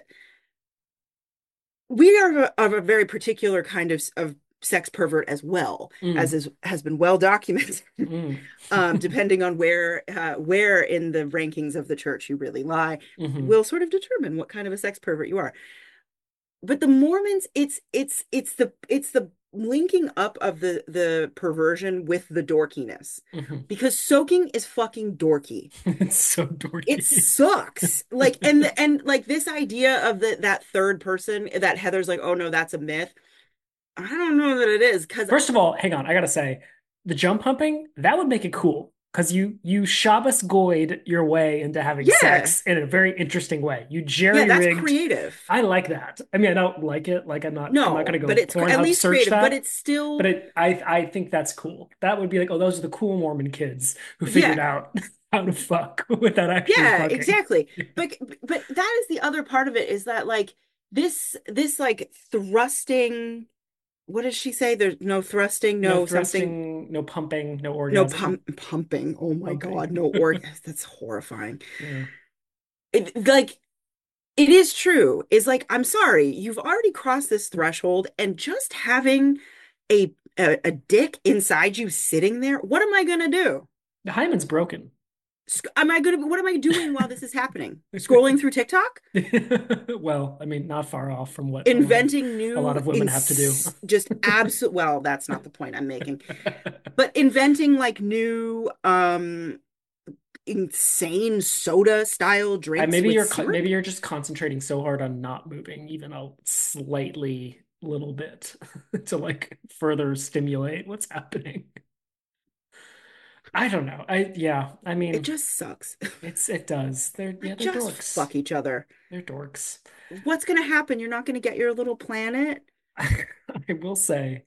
We are of a, of a very particular kind of of sex pervert as well, as Mm, is has been well documented. mm. Um, depending on where uh, where in the rankings of the church you really lie, Hmm. will sort of determine what kind of a sex pervert you are. But the Mormons, it's it's it's the it's the linking up of the the perversion with the dorkiness, Hmm. because soaking is fucking dorky. It's so It dorky. sucks. Like and and like this idea of the that third person that Heather's like, oh no, that's a myth. I don't know that it is because First of all, hang on, I gotta say, the jump humping, that would make it cool. Because you you Shabbos goyed your way into having yeah, sex in a very interesting way. You yeah, that's jerry-rigged. creative. I like that. I mean, I don't like it. Like I'm not I'm not No, gonna but go it's cr- at Pornhub least search creative, but that. it's But still, it I I think that's cool. That would be like, oh, those are the cool Mormon kids who figured yeah, out how to fuck without actually yeah, fucking. exactly. But but that is the other part of it is that like this this like thrusting, what does she say? There's no thrusting, No no something, thrusting, no pumping, no no orgasm. pump pumping. Oh my God, Pumping. no org. That's horrifying. Yeah. It, like it is true. Is like I'm sorry, you've already crossed this threshold, and just having a a, a dick inside you sitting there, what am I gonna do? The hymen's broken. Am I gonna what am I doing while this is happening? Scrolling through TikTok? Well, I mean, not far off from what a lot of Inventing a lot new of women have to do. ins just absolute well, that's not the point I'm making. But inventing like new um insane soda style I, drinks maybe with you're co- maybe syrup? you're just concentrating so hard on not moving, even a slightly little bit, to like further stimulate what's happening. I don't know. I yeah, I It mean, just sucks. it's it does. They're yeah, Like, they're just dorks. fuck each other. They're dorks. What's going to happen? You're not going to get your little planet? I will say,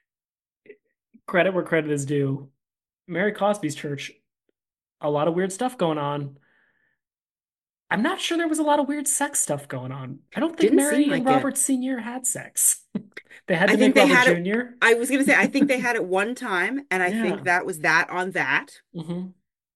credit where credit is due. Mary Cosby's church, a lot of weird stuff going on. I'm not sure there was a lot of weird sex stuff going on. I don't think Didn't seem Mary and like it. Robert Senior had sex. They had I to think make they Robert had it. Junior I was going to say, I think they had it one time, and I think Yeah. that was that on that. hmm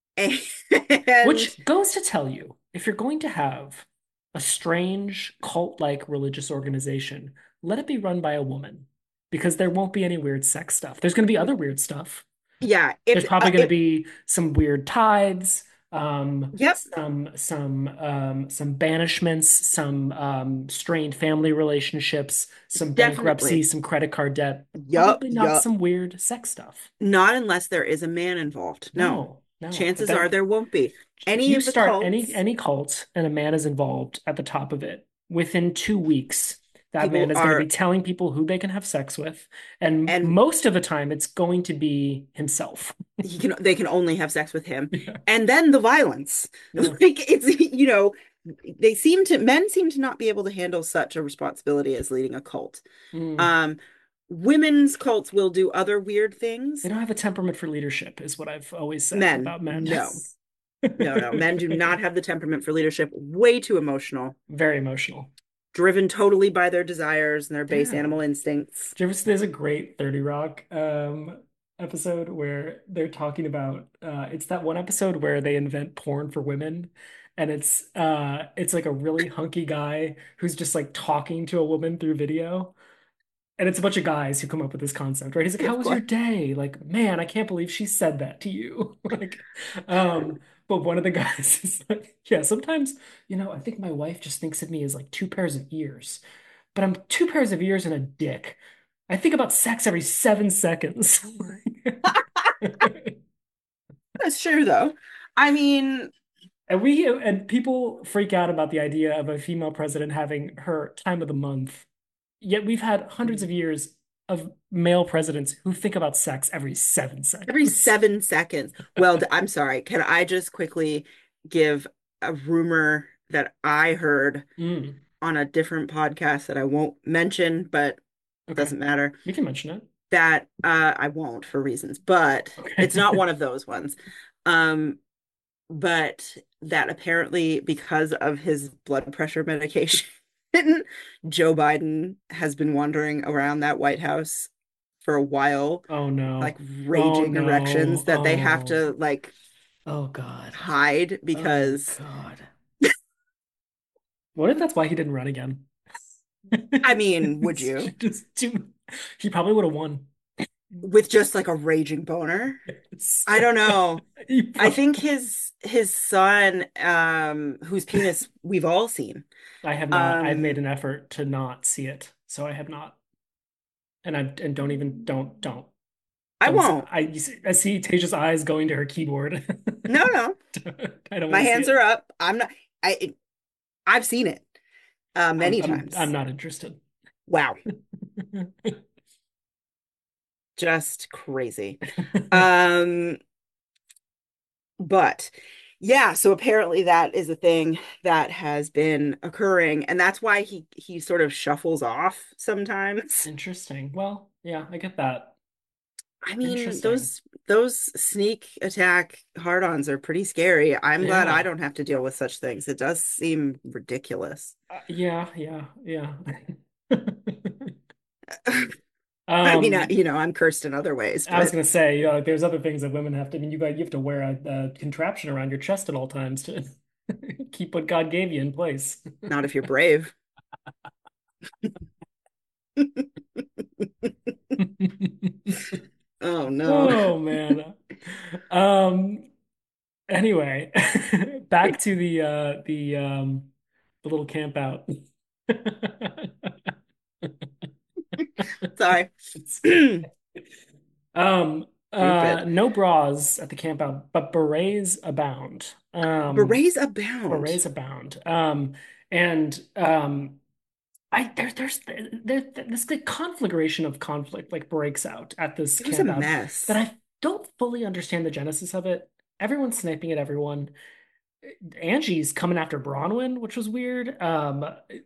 And Which goes to tell you, if you're going to have a strange cult-like religious organization, let it be run by a woman, because there won't be any weird sex stuff. There's going to be other weird stuff. yeah, There's if uh, probably going to if be some weird tides, um, yep, some some um, some banishments, some um, strained family relationships, some bankruptcy, definitely. some credit card debt. Yup, Probably not yup. some weird sex stuff. Not unless there is a man involved. No. No, no. But Chances are that there won't be. if Any you of the start any cults, any cult and a man is involved at the top of it, within two weeks, that man people is going to be are, telling people who they can have sex with, and and most of the time, it's going to be himself. he can, they can only have sex with him. Yeah. And then the violence. Yeah. Like it's, you know, they seem to, men seem to not be able to handle such a responsibility as leading a cult. Mm. Um, Women's cults will do other weird They things. don't have a temperament for leadership, is what I've always said Men, about men. no, no, no. Men do not have the temperament for leadership. Way too emotional, Very emotional. driven totally by their desires and their base Yeah. animal instincts. Do you ever see there's a great thirty Rock um episode where they're talking about uh it's that one episode where they invent porn for women, and it's uh it's like a really hunky guy who's just like talking to a woman through video. And it's a bunch of guys who come up with this concept, right? He's like, "How Of was your course. day?" Like, "Man, I can't believe she said that to you." Like, um, but one of the guys is like, "Yeah, sometimes, you know, I think my wife just thinks of me as like two pairs of ears, but I'm two pairs of ears and a dick. I think about sex every seven seconds." That's true, though. I mean, And we and people freak out about the idea of a female president having her time of the month. Yet we've had hundreds of years of male presidents who think about sex every seven every seconds. seven seconds. Well, I'm sorry. Can I just quickly give a rumor that I heard Mm, on a different podcast that I won't mention, but okay. doesn't matter? We can mention it. That uh, I won't for reasons, but Okay. it's not one of those ones. Um, but that apparently because of his blood pressure medication, Joe Biden has been wandering around that White House for a while, Oh like no. Oh raging erections no. that they have Oh. to like Oh God. hide Oh because God. What if that's why he didn't run again? I mean, would you? Just too, he probably would have won. With just like a raging boner? I don't know. He I think probably, his his son, um, whose penis we've all seen. I have not. I've made Um, an effort to not see it, so I have not. And I and don't even don't don't I don't. won't. I you see, I see Tasha's eyes going to her keyboard. No, no. I don't My want to see hands are it. up. I'm not I I've seen it uh I'm many I'm I'm times. not interested. Wow. Just crazy. Um, but yeah, so apparently that is a thing that has been occurring, and that's why he he sort of shuffles off sometimes. Interesting. Well, yeah, I get that. I mean, Interesting. those those sneak attack hard-ons are pretty scary. I'm glad I Yeah. don't have to deal with such things. It does seem ridiculous. Uh, yeah, yeah, yeah. I mean, I, Um, you know, I'm cursed in other ways, I was but gonna say, you know, like there's other things that women have to. I mean, you got you have to wear a, a contraption around your chest at all times to keep what God gave you in place. not if you're brave. Oh no. Oh man. Um. Anyway, back to the uh the um the little camp out. Sorry. It's fine. Um, uh, Stupid. no bras at the camp out, but berets abound. Um, Berets abound. berets abound. Um, and um, I there, there's there, this the conflagration of conflict like breaks out at this It was a camp out that mess. I don't fully understand the genesis of it. Everyone's sniping at everyone. Angie's coming after Bronwyn, which was weird. Um,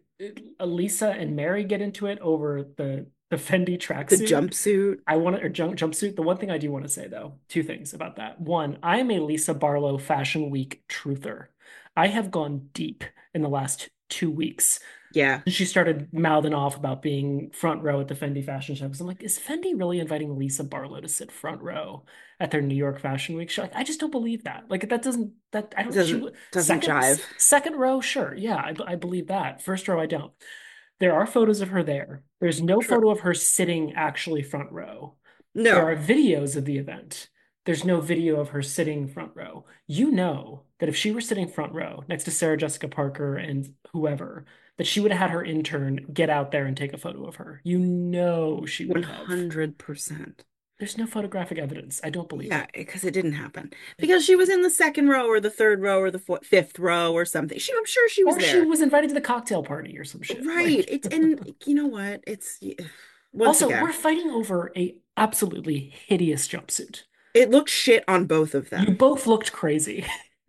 Elisa and Mary get into it over the the Fendi The tracksuit. jumpsuit. I want to, or jump jumpsuit. The one thing I do want to say though, two things about that. One, I am a Lisa Barlow Fashion Week truther. I have gone deep in the last two weeks. Yeah. And she started mouthing off about being front row at the Fendi fashion show. Because I'm like, is Fendi really inviting Lisa Barlow to sit front row at their New York Fashion Week show? Like, I just don't believe that. Like that doesn't that I It don't she doesn't would doesn't second jive. second row, sure. Yeah, I, I believe that. First row, I don't. There are photos of her there. There's no True. photo of her sitting actually front row. There are No. videos of the event. There's no video of her sitting front row. You know that if she were sitting front row next to Sarah Jessica Parker and whoever, that she would have had her intern get out there and take a photo of her. You know she would have. one hundred percent. There's no photographic evidence. I don't believe Yeah, it. because it didn't happen. It- Because she was in the second row or the third row or the fourth, fifth row or something. She, I'm sure she was Or she there. was invited to the cocktail party or some shit. Right. Like, It's and you know what? It's once also, we're again, fighting over a absolutely hideous jumpsuit. it looked shit on both of You them. both looked crazy.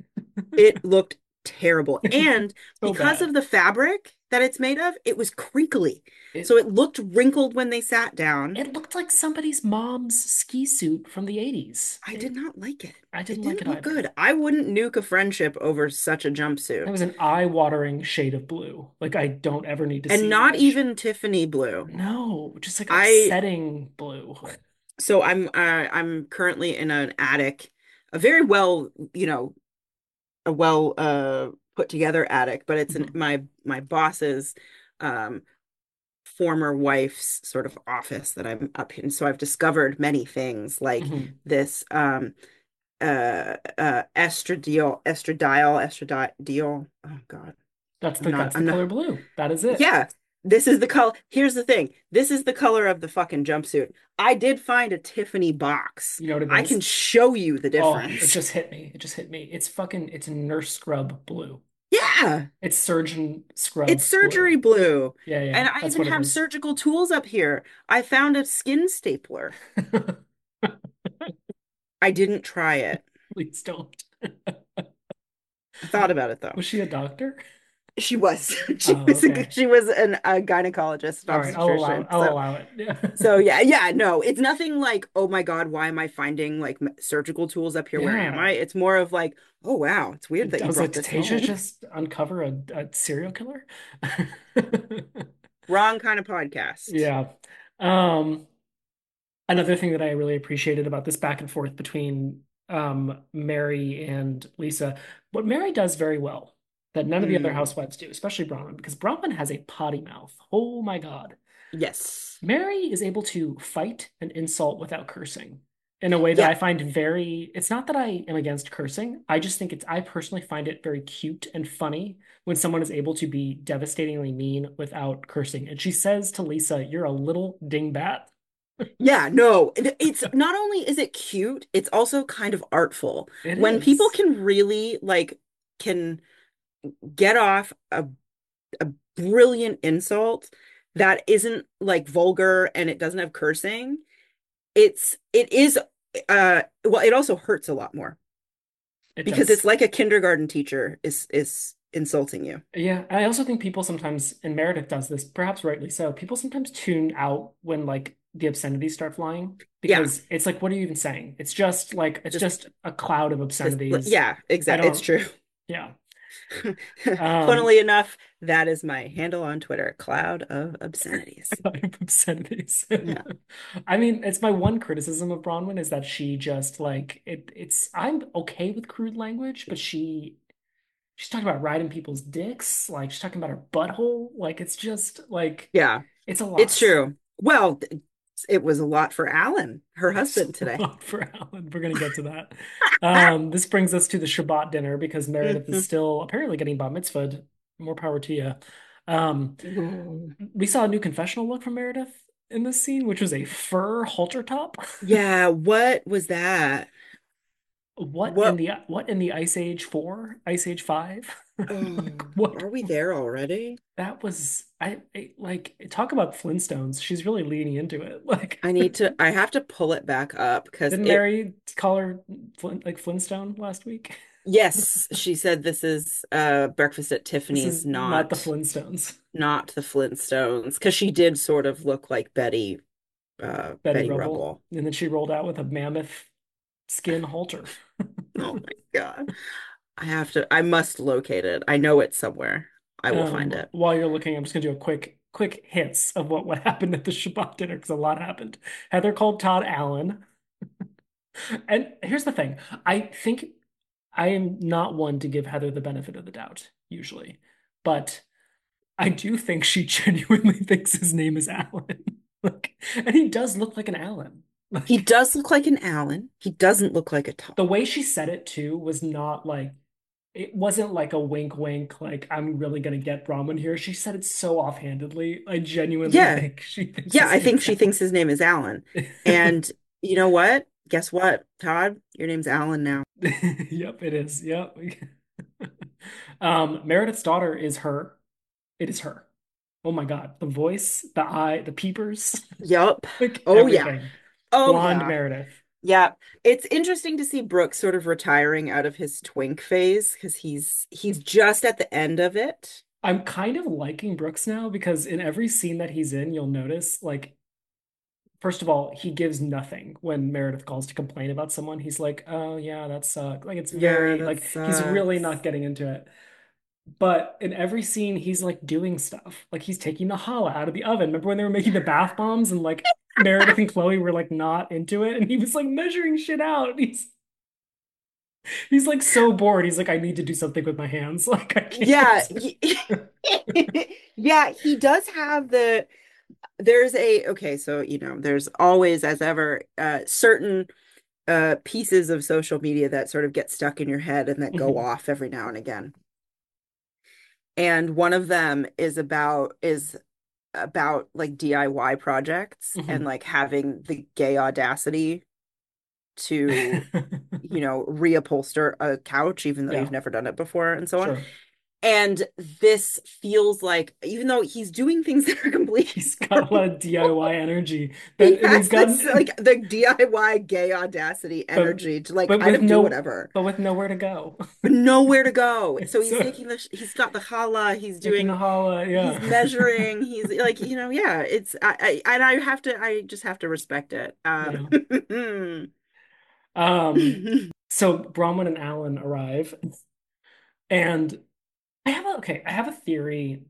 It looked terrible. And So because bad. of the fabric that it's made of, it was crinkly. It So it looked wrinkled when they sat down. it looked like somebody's mom's ski suit from the eighties. I did It, not like it. I It didn't like didn't it look either. good. I wouldn't nuke a friendship over such a jumpsuit. That was an eye-watering shade of blue. Like I don't ever need to And see not that shit. even Tiffany blue. No, just like I upsetting blue. so I'm uh, I'm currently in an attic, a very well, you know, a well uh put together attic, but it's in Mhm. my my boss's um former wife's sort of office that I'm up in. So I've discovered many things like Mhm. this um uh uh estradiol estradiol estradiol. Oh God. That's I'm the not that's the I'm not color blue. That is it. yeah. This is the color. Here's the thing. This is the color of the fucking jumpsuit. I did find a Tiffany box. You know what it I can is? show you the Oh, it difference. just hit me. It just hit me. It's fucking it's nurse scrub blue. Yeah. It's surgeon It's scrub surgery blue. blue. Yeah, And yeah, I that's even what it have is. surgical tools up here. I found a skin stapler. I didn't try it. Please don't. I thought about it though. Was she a doctor? She was. She Oh, was a, okay. she was an, a gynecologist, an All right, I'll allow obstetrician. I'll So allow it. Yeah. so yeah, yeah, no, it's nothing like, oh my God, why am I finding like surgical tools up here? Where am Yeah. I? It's more of like, oh wow, it's weird that I you was like, brought did this Tasia home. just uncover a, a serial killer? Wrong kind of podcast. Yeah. Um, Another thing that I really appreciated about this back and forth between um, Mary and Lisa, what Mary does very well that none of the other Mm, housewives do, especially Bronwyn, because Bronwyn has a potty mouth. Oh my God. yes. Mary is able to fight and insult without cursing in a way that Yeah. I find very, it's not that I am against cursing. I just think it's, I personally find it very cute and funny when someone is able to be devastatingly mean without cursing. And she says to Lisa, "You're a little dingbat." Yeah, no, it- it's not only is it cute, it's also kind of artful. It When people is. can really like can get off a a brilliant insult that isn't like vulgar and it doesn't have cursing, it's it is uh well, it also hurts a lot more It because it's does. like a kindergarten teacher is is insulting you. Yeah. I also think people sometimes, and Meredith does this, perhaps rightly so, people sometimes tune out when like the obscenities start flying Yeah, because it's like, what are you even saying? It's just like, it's just just a cloud of just obscenities. yeah, I exactly. It's don't, true. yeah. Um, Funnily enough, that is my handle on Twitter, cloud of obscenities. cloud of obscenities. Yeah. I mean, it's my one criticism of Bronwyn is that she just like it, it's I'm okay with crude language, but she she's talking about riding people's dicks, like she's talking about her butthole. Like it's just like Yeah, it's a it's lot. true. Well, it was a lot for Alan, her It's husband a today. lot for Alan. We're gonna get to that. Um, this brings us to the Shabbat dinner because Meredith is Mhm. still apparently getting bat mitzvahed. More power to you. Um, we saw a new confessional look from Meredith in this scene, which was a fur halter top. Yeah, what was that? What in What the what in the Ice Age four? Ice Age five? Oh, What are we there already? that was I, I like talk about Flintstones. She's really leaning into it. Like I need to, I have to pull it back up because didn't it, Mary call her Flint, like Flintstone last week? yes, she said this is uh Breakfast at This Tiffany's, is not the not Flintstones. not the Flintstones, because she did sort of look like Betty, uh, Betty Betty Rubble. Rubble. And then she rolled out with a mammoth skin halter. Oh my God. I have to, I must locate it. I know it's somewhere. I will find Um, it. while you're looking, I'm just gonna do a quick quick hits of what, what happened at the Shabbat dinner because a lot happened. Heather called Todd Allen. And here's the thing. I think I am not one to give Heather the benefit of the doubt, usually. But I do think she genuinely thinks his name is Alan. Like, and he does look like an Alan. He Like does look like an Alan. He doesn't look like a Todd. the way she said it too was not like it wasn't like a wink wink, like I'm really gonna get Brahman here. She said it so offhandedly. I genuinely Yeah. think she thinks Yeah, his I name think is she thinks Alan. his name is Alan. And you know what? Guess what, Todd? Your name's Alan now. Yep, it is. Yep. Um, Meredith's daughter is her. It is her. Oh my God. The voice, the eye, the peepers, Yup. like Oh yeah. everything. Oh Blonde yeah. Meredith. Yeah. It's interesting to see Brooks sort of retiring out of his twink phase because he's he's just at the end of it. I'm kind of liking Brooks now because in every scene that he's in, you'll notice, like, first of all, he gives nothing when Meredith calls to complain about someone. He's like, oh, yeah, that sucks. Like, it's Yeah, very, that like, he's really not sucks. getting into it. But in every scene, he's like doing stuff. Like, he's taking the challah out of the oven. Remember when they were making the bath bombs and like Meredith and Chloe were like not into it? And he was like measuring shit out. He's he's like so bored. He's like, I need to do something with my hands. Like, I Yeah. can't. he- Yeah, he does have the there's a okay, so you know, there's always as ever uh certain uh pieces of social media that sort of get stuck in your head and that go Mhm. off every now and again. And one of them is about is about like D I Y projects and Mhm. like having the gay audacity to, you know, reupholster a couch even though you've Yeah, never done it before and so on. sure. And this feels like even though he's doing things that are completely He's got a lot normal, of D I Y energy that, he and he's has this gotten, like the D I Y gay audacity but energy to like but kind with of do no, whatever, but with nowhere to go. but nowhere to go. So he's So taking the he's got the challah, he's making the doing holla, he's yeah. measuring, he's like, you know, yeah, it's I, I and I have to I just have to respect it. Um Yeah. Um, so Bronwyn and Alan arrive, and I have a okay, I have a theory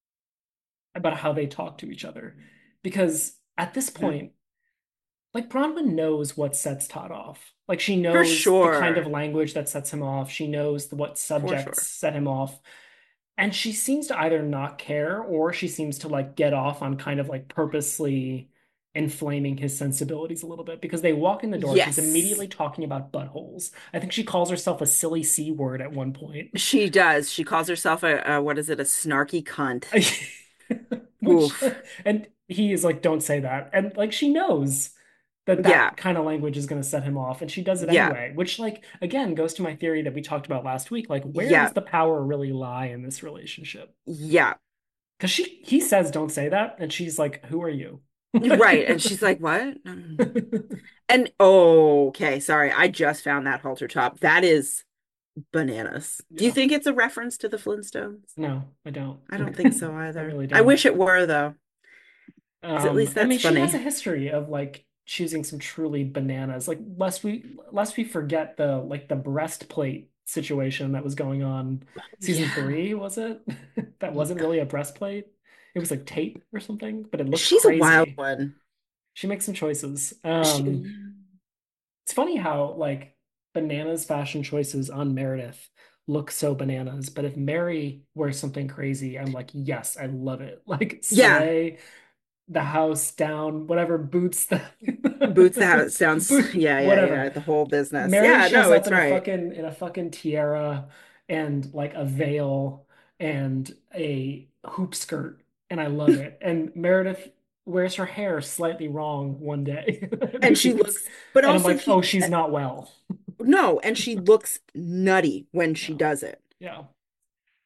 about how they talk to each other. Because at this point, like Bronwyn knows what sets Todd off. Like she For knows the kind of sure. language that sets him off. She knows what For subjects sure. set him off. And she seems to either not care or she seems to like get off on kind of like purposely inflaming his sensibilities a little bit because they walk in the door. She's Yes. immediately talking about buttholes. I think she calls herself a silly C word at one point. She does. She calls herself a, a what is it, a snarky cunt. Which, Oof. and he is like, don't say that. And like, she knows that Yeah. that kind of language is going to set him off. And she does it Yeah. anyway, which, like, again, goes to my theory that we talked about last week. Like, where does Yeah. the power really lie in this relationship? Yeah. Because she, he says, don't say that. And she's like, who are you? Right. Like, And she's like, what? And oh, okay, sorry. I just found that halter top. That is bananas. Do you yeah, think it's a reference to the Flintstones? no, I don't. I don't think so I either. really I don't. wish it were though, because at Um, least I that's mean, she has a funny. history of like choosing some truly bananas. Like lest we lest we forget the like the breastplate situation that was going on season Yeah. three, was it? That wasn't really a breastplate. It was like tape or something, but it looked She's a wild crazy. one. She makes some choices. She, Um, it's funny how like bananas fashion choices on Meredith look so bananas, but if Mary wears something crazy, I'm like, yes, I love it. Like yeah, slay the house down, whatever boots the boots the house sounds, boot, yeah, yeah, whatever. yeah, the whole business. Mary Yeah, shows no, up it's in a right. fucking in a fucking tiara and like a veil and a hoop skirt, and I love it. And Meredith wears her hair slightly wrong one day. And I And she think it's looks, but and I'm also like, oh, he, she's uh, not well. no, and she looks nutty when she Yeah. does it. Yeah.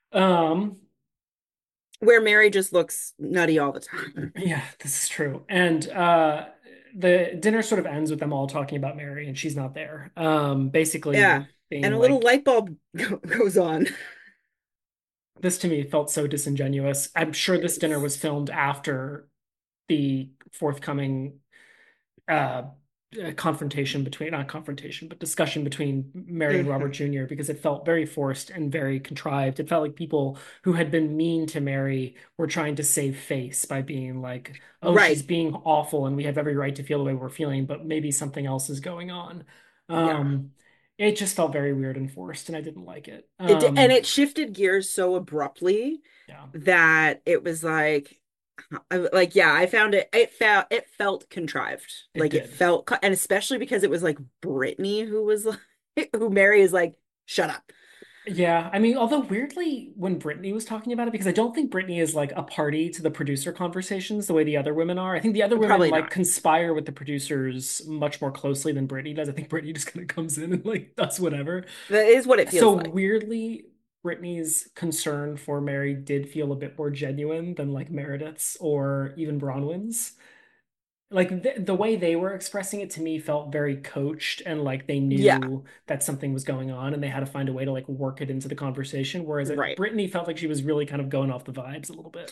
Um, where Mary just looks nutty all the time. yeah, this is true. And uh the dinner sort of ends with them all talking about Mary and she's not there. Um, Yeah. basically And being a little like, light bulb go goes on. this to me felt so disingenuous. I'm sure this dinner Yes. was filmed after the forthcoming uh, uh, confrontation between, not confrontation, but discussion between Mary and Robert Hmm. Junior because it felt very forced and very contrived. It felt like people who had been mean to Mary were trying to save face by being like, oh, she's Right. being awful and we have every right to feel the way we're feeling, but maybe something else is going on. Yeah. Um, it just felt very weird and forced, and I didn't like it. It di- and Um, it shifted gears so abruptly yeah, that it was like I- like yeah, I found it it felt it felt contrived. it Like it did. felt co- and especially because it was like Brittany who was like who Mary is like, shut up. Yeah, I mean, although weirdly, when Brittany was talking about it, because I don't think Brittany is like a party to the producer conversations the way the other women are. I think the other women Probably like not. conspire with the producers much more closely than Brittany does. I think Brittany just kind of comes in and like does whatever. That is what it So feels like. weirdly, Brittany's concern for Mary did feel a bit more genuine than like Meredith's or even Bronwyn's. Like the, the way they were expressing it to me felt very coached and like they Yeah, knew that something was going on and they had to find a way to like work it into the conversation. Whereas it, right. Brittany felt like she was really kind of going off the vibes a little bit.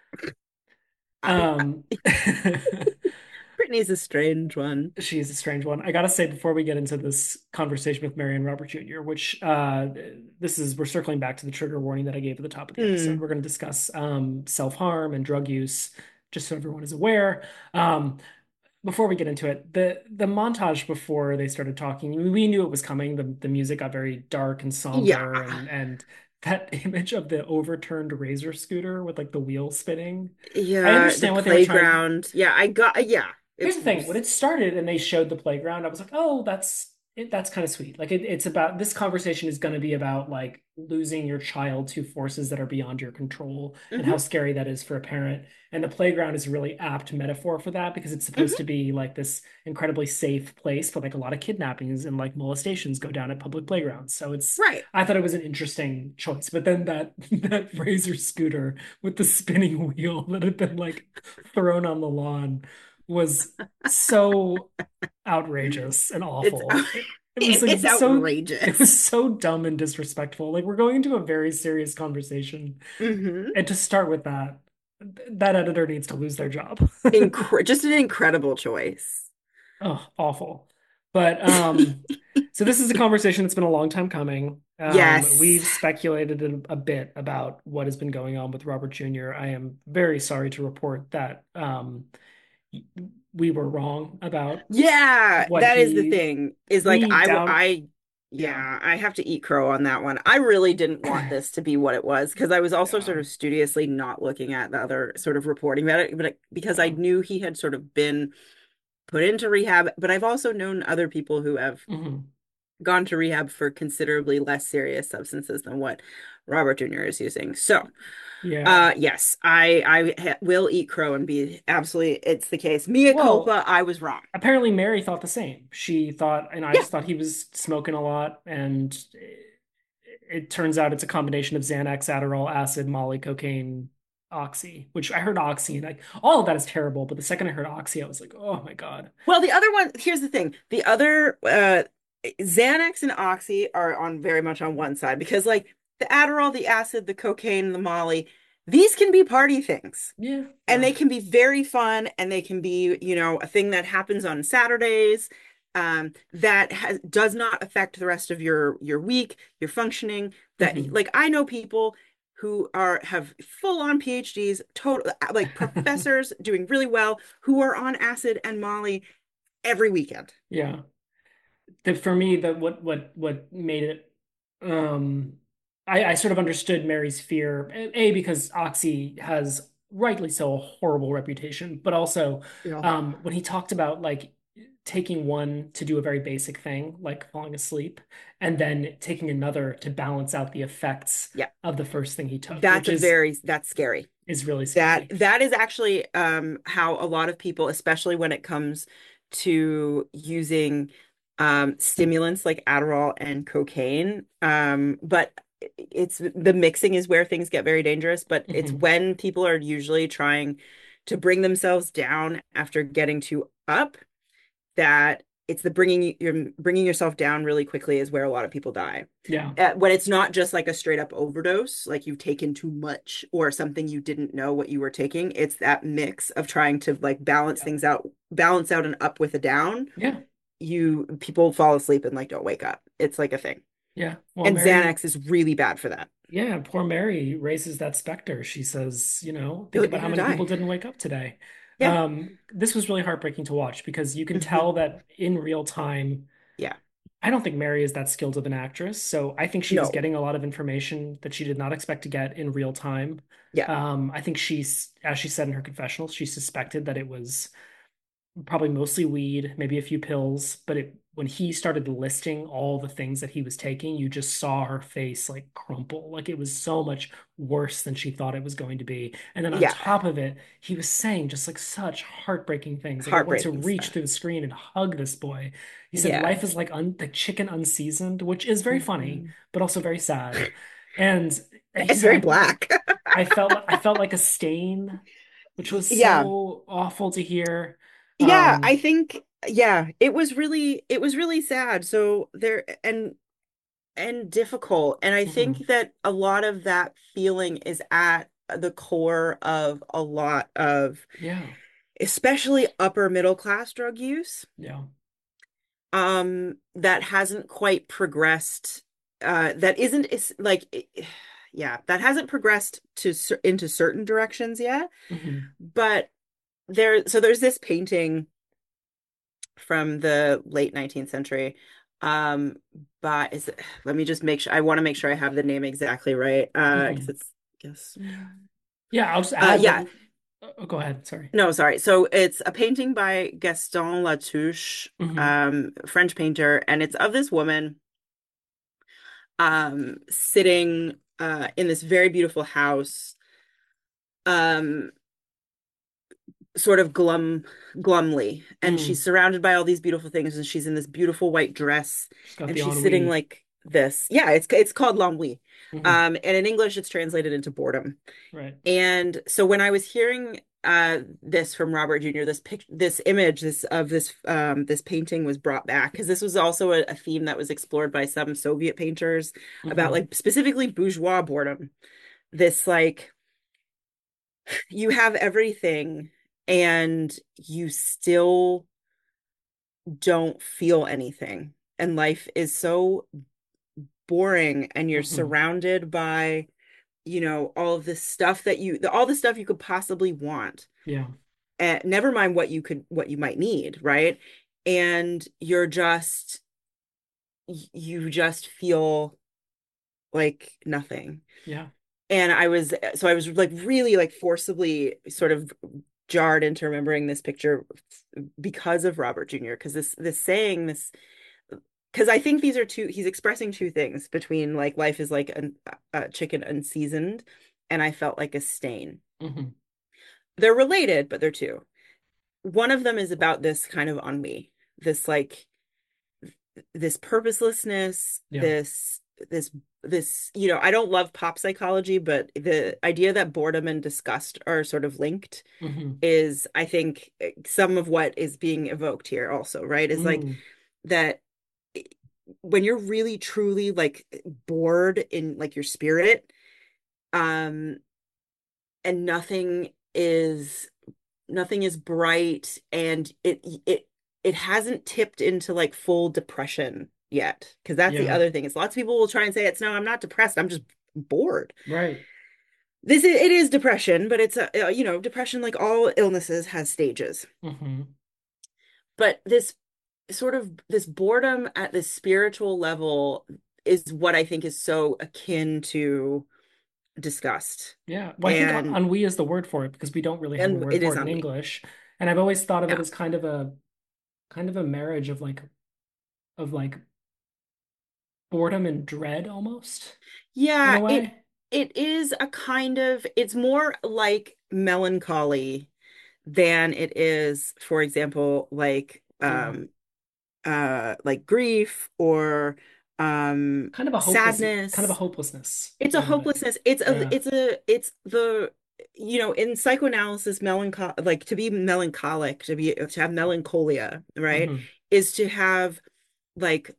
I, I Um, Brittany's a strange one. she's a strange one. I gotta say before we get into this conversation with Mary and Robert Junior, which uh, this is we're circling back to the trigger warning that I gave at the top of the episode. Hmm. We're going to discuss um, self-harm and drug use, just so everyone is aware. Um, before we get into it, the the montage before they started talking, we knew it was coming. The the music got very dark and Yeah. somber, and and that image of the overturned razor scooter with like the wheel spinning. I Yeah, the understand what they were trying. playground. Yeah, I got yeah. It Here's the thing, when it started and they showed the playground, I was like, oh, that's it, that's kind of sweet. Like it, it's about this conversation is going to be about like losing your child to forces that are beyond your control and how hmm scary that is for a parent. And the playground is a really apt metaphor for that because it's supposed to hmm be like this incredibly safe place, but like a lot of kidnappings and like molestations go down at public playgrounds. So it's Right. I thought it was an interesting choice. But then that that razor scooter with the spinning wheel that had been like thrown on the lawn was so outrageous and It's awful. It, it was it's like so it was outrageous. so dumb and disrespectful. Like we're going into a very serious conversation, hmm and to start with that, that editor needs to lose their job. Incre just an incredible choice. Oh, awful. But um, so this is a conversation that's been a long time coming. Um, Yes. we've speculated a, a bit about what has been going on with Robert Junior I am very sorry to report that um, we were wrong about Yeah, what that is the he thing. Is like we I w- doubt. I Yeah. yeah, I have to eat crow on that one. I really didn't want this to be what it was because I was also Yeah. sort of studiously not looking at the other sort of reporting about it, but because I Yeah. knew he had sort of been put into rehab, but I've also known other people who have Hmm. gone to rehab for considerably less serious substances than what Robert Junior is using. So, Yeah. uh, yes, I I ha will eat crow and be absolutely it's the case. Mea Well, culpa, I was wrong. apparently Mary thought the same. She thought, and I Yeah, just thought he was smoking a lot, and it, it turns out it's a combination of Xanax, Adderall, acid, Molly, cocaine, oxy, which I heard oxy, and like all of that is terrible. But the second I heard oxy, I was like, oh my God. well, the other one, here's the thing. The other uh Xanax and Oxy are on very much on one side because like the Adderall, the acid, the cocaine, the Molly, these can be party things. Yeah. And Yeah. they can be very fun and they can be, you know, a thing that happens on Saturdays um that has does not affect the rest of your your week, your functioning that Hmm. like I know people who are have full on PhDs, total like professors doing really well who are on acid and Molly every weekend. Yeah. The, for me, the what what what made it um I, I sort of understood Mary's fear, A, because Oxy has rightly so a horrible reputation, but also Yeah. um when he talked about like taking one to do a very basic thing, like falling asleep, and then taking another to balance out the effects Yeah. of the first thing he took, That's which a is very that's scary. is really That scary. that is actually um how a lot of people, especially when it comes to using um stimulants like Adderall and cocaine, um, but it's the mixing is where things get very dangerous, but it's Hmm. when people are usually trying to bring themselves down after getting too up that it's the bringing you're bringing yourself down really quickly is where a lot of people die. Yeah. Uh, when it's not just like a straight up overdose, like you've taken too much or something you didn't know what you were taking, it's that mix of trying to like balance Yeah. things out, balance out an up with a down. Yeah. You people fall asleep and like don't wake up. It's like a thing. Yeah. Well, And Mary, Xanax is really bad for that. yeah, poor Mary raises that specter. She says, you know, think You're, about you're how gonna many people die. didn't wake up today. Yeah. Um, this was really heartbreaking to watch because you can Hmm. tell that in real time, Yeah. I don't think Mary is that skilled of an actress. So I think she was No. getting a lot of information that she did not expect to get in real time. Yeah. Um, I think she's, as she said in her confessional, she suspected that it was probably mostly weed, maybe a few pills, but it when he started listing all the things that he was taking, you just saw her face like crumple. Like it was so much worse than she thought it was going to be. And then on Yeah. top of it, he was saying just like such heartbreaking things. Like I wanted to Heartbreaking reach stuff. through the screen and hug this boy. He said Yeah. life is like un the chicken unseasoned, which is very funny, Mhm. but also very sad. And he It's said very I black. I felt I felt like a stain, which was Yeah. so awful to hear. Yeah, Um, I think yeah, it was really it was really sad. So there and and difficult. And I mhm. think that a lot of that feeling is at the core of a lot of Yeah, especially upper middle class drug use yeah. um that hasn't quite progressed uh that isn't is like yeah, that hasn't progressed to cer- into certain directions yet. Hmm. But there so there's this painting from the late nineteenth century. Um, but is it, let me just make sure I want to make sure I have the name exactly right. Uh, because Hmm. it's guess Yeah, I'll just uh add that. yeah, Oh, go ahead. Sorry. no, sorry. So it's a painting by Gaston Latouche, Hmm. um, French painter, and it's of this woman um sitting uh in this very beautiful house. Um Sort of glum glumly, and she's Mm. surrounded by all these beautiful things, and she's in this beautiful white dress, She's got and the she's sitting ennui. like this. Yeah, it's it's called l'ennui. Hmm. Um and in English it's translated into boredom. Right. And so when I was hearing uh this from Robert Junior, this pic this image this of this um this painting was brought back because this was also a, a theme that was explored by some Soviet painters about Hmm. like specifically bourgeois boredom. This like you have everything and you still don't feel anything. And life is so boring and you're Hmm. surrounded by, you know, all of this stuff that you, all the stuff you could possibly want. Yeah. And never mind what you could, what you might need, right? And you're just, you just feel like nothing. Yeah. And I was, so I was like really like forcibly sort of jarred into remembering this picture because of Robert Junior Because this this saying this because I think these are two he's expressing two things between like life is like a, a chicken unseasoned and I felt like a stain. Hmm. They're related, but they're two. One of them is about this kind of ennui, this like this purposelessness, Yeah. this this this you know I don't love pop psychology, but the idea that boredom and disgust are sort of linked Hmm. is I think some of what is being evoked here also, right? Is like Mm. that when you're really truly like bored in like your spirit, um, and nothing is nothing is bright and it it it hasn't tipped into like full depression yet. Because that's the Yeah. other thing is lots of people will try and say it's no, I'm not depressed, I'm just bored. Right. This is it is depression, but it's a uh, you know, depression like all illnesses has stages. Hmm. But this sort of this boredom at this spiritual level is what I think is so akin to disgust. Yeah. Well, I think And ennui is the word for it because we don't really have a and word it for is it in ennui. English. And I've always thought of it Yeah. as kind of a kind of a marriage of like of like boredom and dread almost in Yeah, a it way. it is a kind of it's more like melancholy than it is, for example, like Yeah. um uh like grief or um, Kind of a hopeless, kind of a sadness. hopelessness It's a out of it. hopelessness. It's a, Yeah. it's a, it's the, you know, in psychoanalysis, melancho like to be melancholic, to be, to have melancholia, right, Hmm. is to have like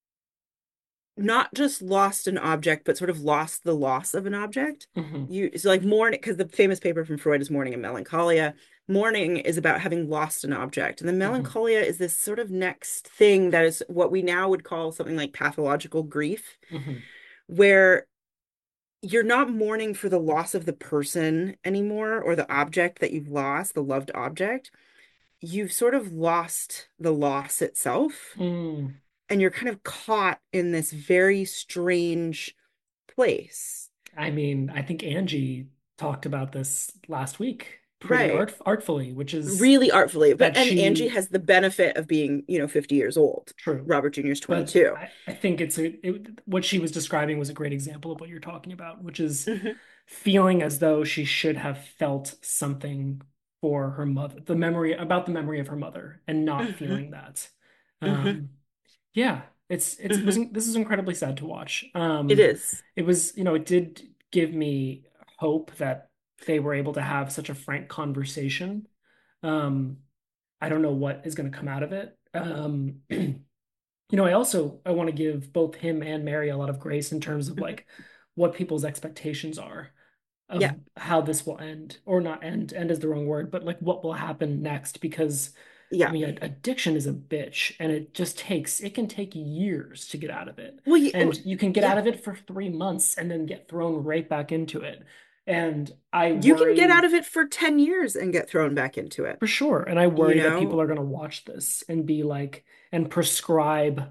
not just lost an object, but sort of lost the loss of an object. Hmm. You, it's like mourning, because the famous paper from Freud is Mourning and Melancholia. Mourning is about having lost an object, and the Hmm. melancholia is this sort of next thing that is what we now would call something like pathological grief, Hmm. where you're not mourning for the loss of the person anymore or the object that you've lost, the loved object. You've sort of lost the loss itself, Mm. and you're kind of caught in this very strange place. I mean, I think Angie talked about this last week pretty Right. art artfully, which is Really artfully. But that and Angie she has the benefit of being, you know, fifty years old. true. Robert Junior is But twenty-two. I, I think it's a, it, what she was describing was a great example of what you're talking about, which is Hmm. feeling as though she should have felt something for her mother, the memory about the memory of her mother, and not Hmm. feeling that. Hmm. Um, yeah, it's it's it was Hmm. this is incredibly sad to watch. It Um, is. it was, you know, it did give me hope that they were able to have such a frank conversation. Um, I don't know what is going to come out of it. Um, you know, I also I want to give both him and Mary a lot of grace in terms of Hmm. like what people's expectations are Yeah. of how this will end, or not end, end is the wrong word, but like what will happen next. Because I Yeah. mean, ad- addiction is a bitch, and it just takes, it can take years to get out of it. Well, you, And you can get out yeah. of it for three months and then get thrown right back into it. And I You can get out worry of it for ten years and get thrown back into it. for sure, and I You worry that people know? are going to watch this and be like, and prescribe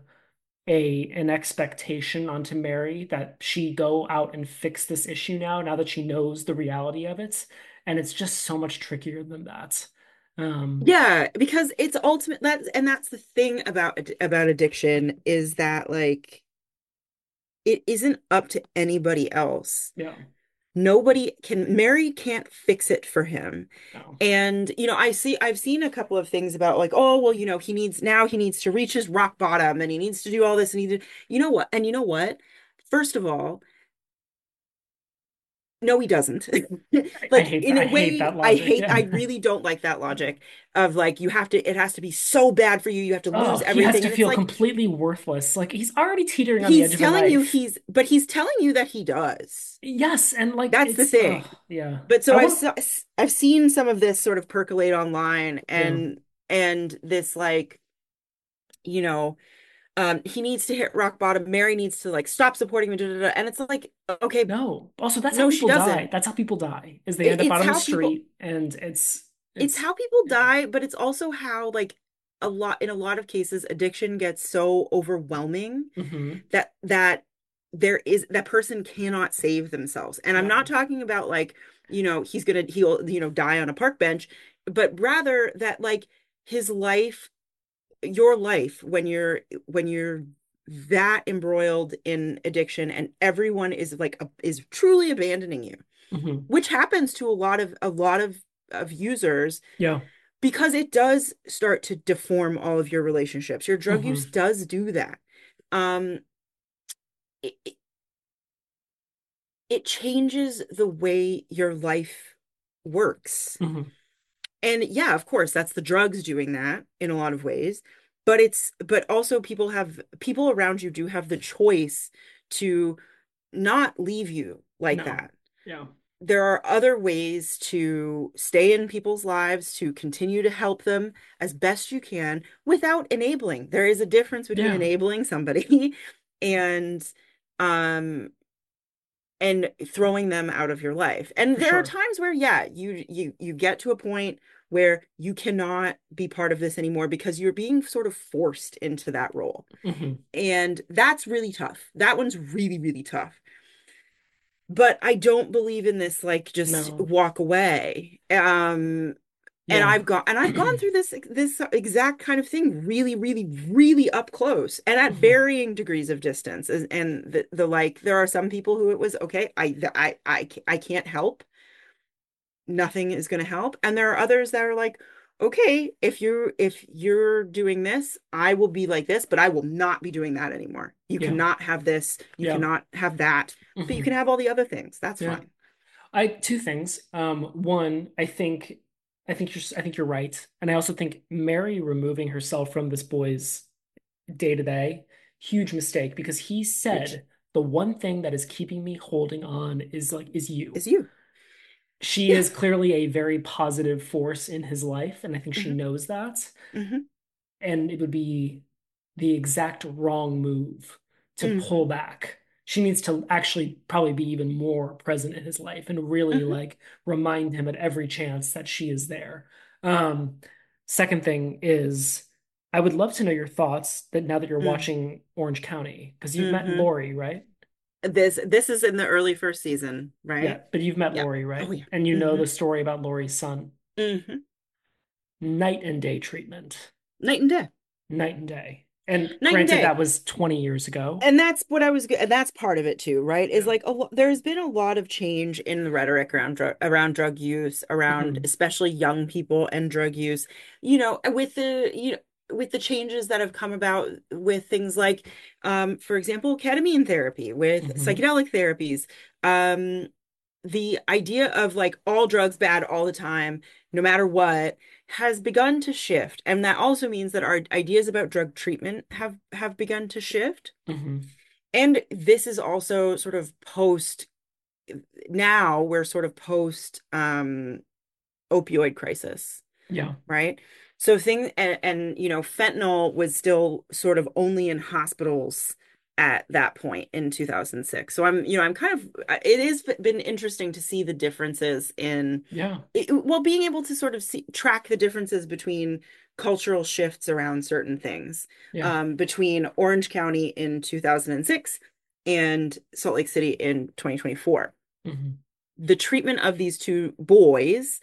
a an expectation onto Mary that she go out and fix this issue now, now that she knows the reality of it. And it's just so much trickier than that. Um, Yeah, because it's ultimate that's and that's the thing about about addiction is that like it isn't up to anybody else. yeah, Nobody can Mary can't fix it for him. no, And you know, I see I've seen a couple of things about like, oh, well, you know, he needs now he needs to reach his rock bottom and he needs to do all this and he did, you know what? And you know what? First of all, no, he doesn't. I, I Like hate in that. I a hate way, that I logic. hate, I Yeah. really don't like that logic of like you have to, it has to be so bad for you, you have to Oh, lose he has everything. to And it's feel like completely worthless. Like he's already teetering on the he's edge of a telling you knife. he's, but he's telling you that he does. Yes, and like That's the it's uh thing. yeah. But I so I've want se- I've seen some of this sort of percolate online yeah. and and this like, you know, um he needs to hit rock bottom. Mary needs to like stop supporting him, da, da, da. And it's like, okay, No. Also, that's how no, she people die. doesn't. That's how people die, is they It, end up it's out on the how people street and it's it's it's how people yeah. die, but it's also how like a lot in a lot of cases addiction gets so overwhelming Hmm. that that there is that person cannot save themselves. And I'm not No. talking about like, you know, he's gonna he'll, you know, die on a park bench, but rather that like his life, your life when you're when you're that embroiled in addiction and everyone is like a, is truly abandoning you, Hmm. which happens to a lot of a lot of of users Yeah. because it does start to deform all of your relationships. Your drug use Hmm. does do that. Um, it, it, it changes the way your life works. Hmm. And yeah, of course, that's the drugs doing that in a lot of ways. But it's, but also people have, people around you do have the choice to not leave you like No. that. Yeah. There are other ways to stay in people's lives, to continue to help them as best you can without enabling. There is a difference between Yeah. enabling somebody and um and throwing them out of your life. And For there are sure. times where yeah, you you you get to a point where you cannot be part of this anymore because you're being sort of forced into that role. Hmm. And that's really tough. That one's really, really tough. But I don't believe in this like just No. walk away. Um, and Yeah. I've gone and I've gone through this this exact kind of thing really, really, really up close and at Hmm. varying degrees of distance. And the, the like there are some people who it was okay, I I I I can't help. Nothing is going to help. And there are others that are like, okay, if you're if you're doing this, I will be like this, but I will not be doing that anymore. You Yeah. cannot have this, you Yeah. cannot have that, but you can Hmm. have all the other things. That's Yeah. fine. I two things. Um, one, I think I think you're I think you're right. And I also think Mary removing herself from this boy's day to day, huge mistake because he Huge. said the one thing that is keeping me holding on is like is you. It's you. She Yeah. is clearly a very positive force in his life, and I think she Hmm. knows that. Hmm. And it would be the exact wrong move to pull Hmm. back. She needs to actually probably be even more present in his life and really Hmm. like remind him at every chance that she is there. Um, Second thing is, I would love to know your thoughts that now that you're Hmm. watching Orange County, because you've met Hmm. Lori, right? This this is in the early first season, Yeah, right? but you've met Yep. Lori, Oh right? yeah. And you know Hmm. the story about Lori's son. Hmm. Night and day treatment. Night and day. Night and day. And Night and granted, day. that was twenty years ago. And that's what I was, and that's part of it too, right? Is Yeah. like a lo there's been a lot of change in the rhetoric around drug around drug use, around Mhm. especially young people and drug use. You know, with the you know with the changes that have come about with things like, um, for example, ketamine therapy, with Mhm. psychedelic therapies, um, the idea of like all drugs bad all the time, no matter what, has begun to shift. And that also means that our ideas about drug treatment have have begun to shift. Mhm. And this is also sort of post now we're sort of post um opioid crisis, Yeah. right? So thing and, and you know, fentanyl was still sort of only in hospitals at that point in two thousand six. So I'm, you know, I'm kind of it has been interesting to see the differences in Yeah. it, well, being able to sort of see track the differences between cultural shifts around certain things, Yeah. um, between Orange County in two thousand six and Salt Lake City in twenty twenty-four. Mhm. The treatment of these two boys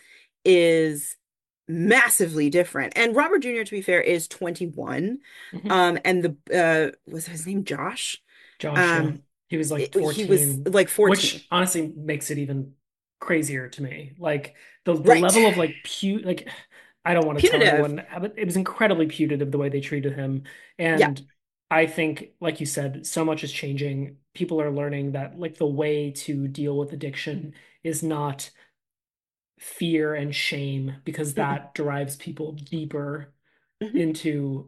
is massively different. And Robert Junior, to be fair, is twenty-one. Mhm. Um, and the uh was his name Josh? Josh, yeah. Um, He was like it- he was fourteen, like fourteen. which honestly makes it even crazier to me. Like the the Right. level of like pu like I don't want to tell Punitive. anyone, but it was incredibly putative the way they treated him. Yeah. And I think, like you said, so much is changing. People are learning that like the way to deal with addiction is not fear and shame because Mm-mm. that drives people deeper Mhm. into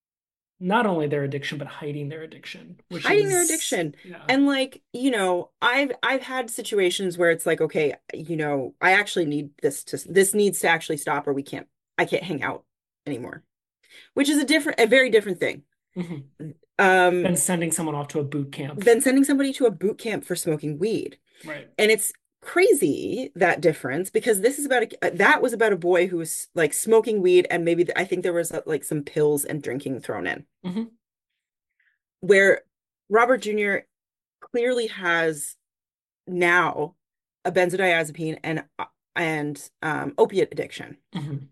not only their addiction but hiding their addiction, which Hiding their is addiction. yeah. And like, you know, I've I've had situations where it's like, okay, you know, I actually need this to this needs to actually stop or we can't I can't hang out anymore, which is a different a very different thing. Mhm. Um, Than sending someone off to a boot camp. than sending somebody to a boot camp for smoking weed. Right. And it's crazy that difference because this is about a, that was about a boy who was like smoking weed and maybe I think there was uh, like some pills and drinking thrown in. Hmm. Where Robert Junior clearly has now a benzodiazepine and and um, opiate addiction. Hmm.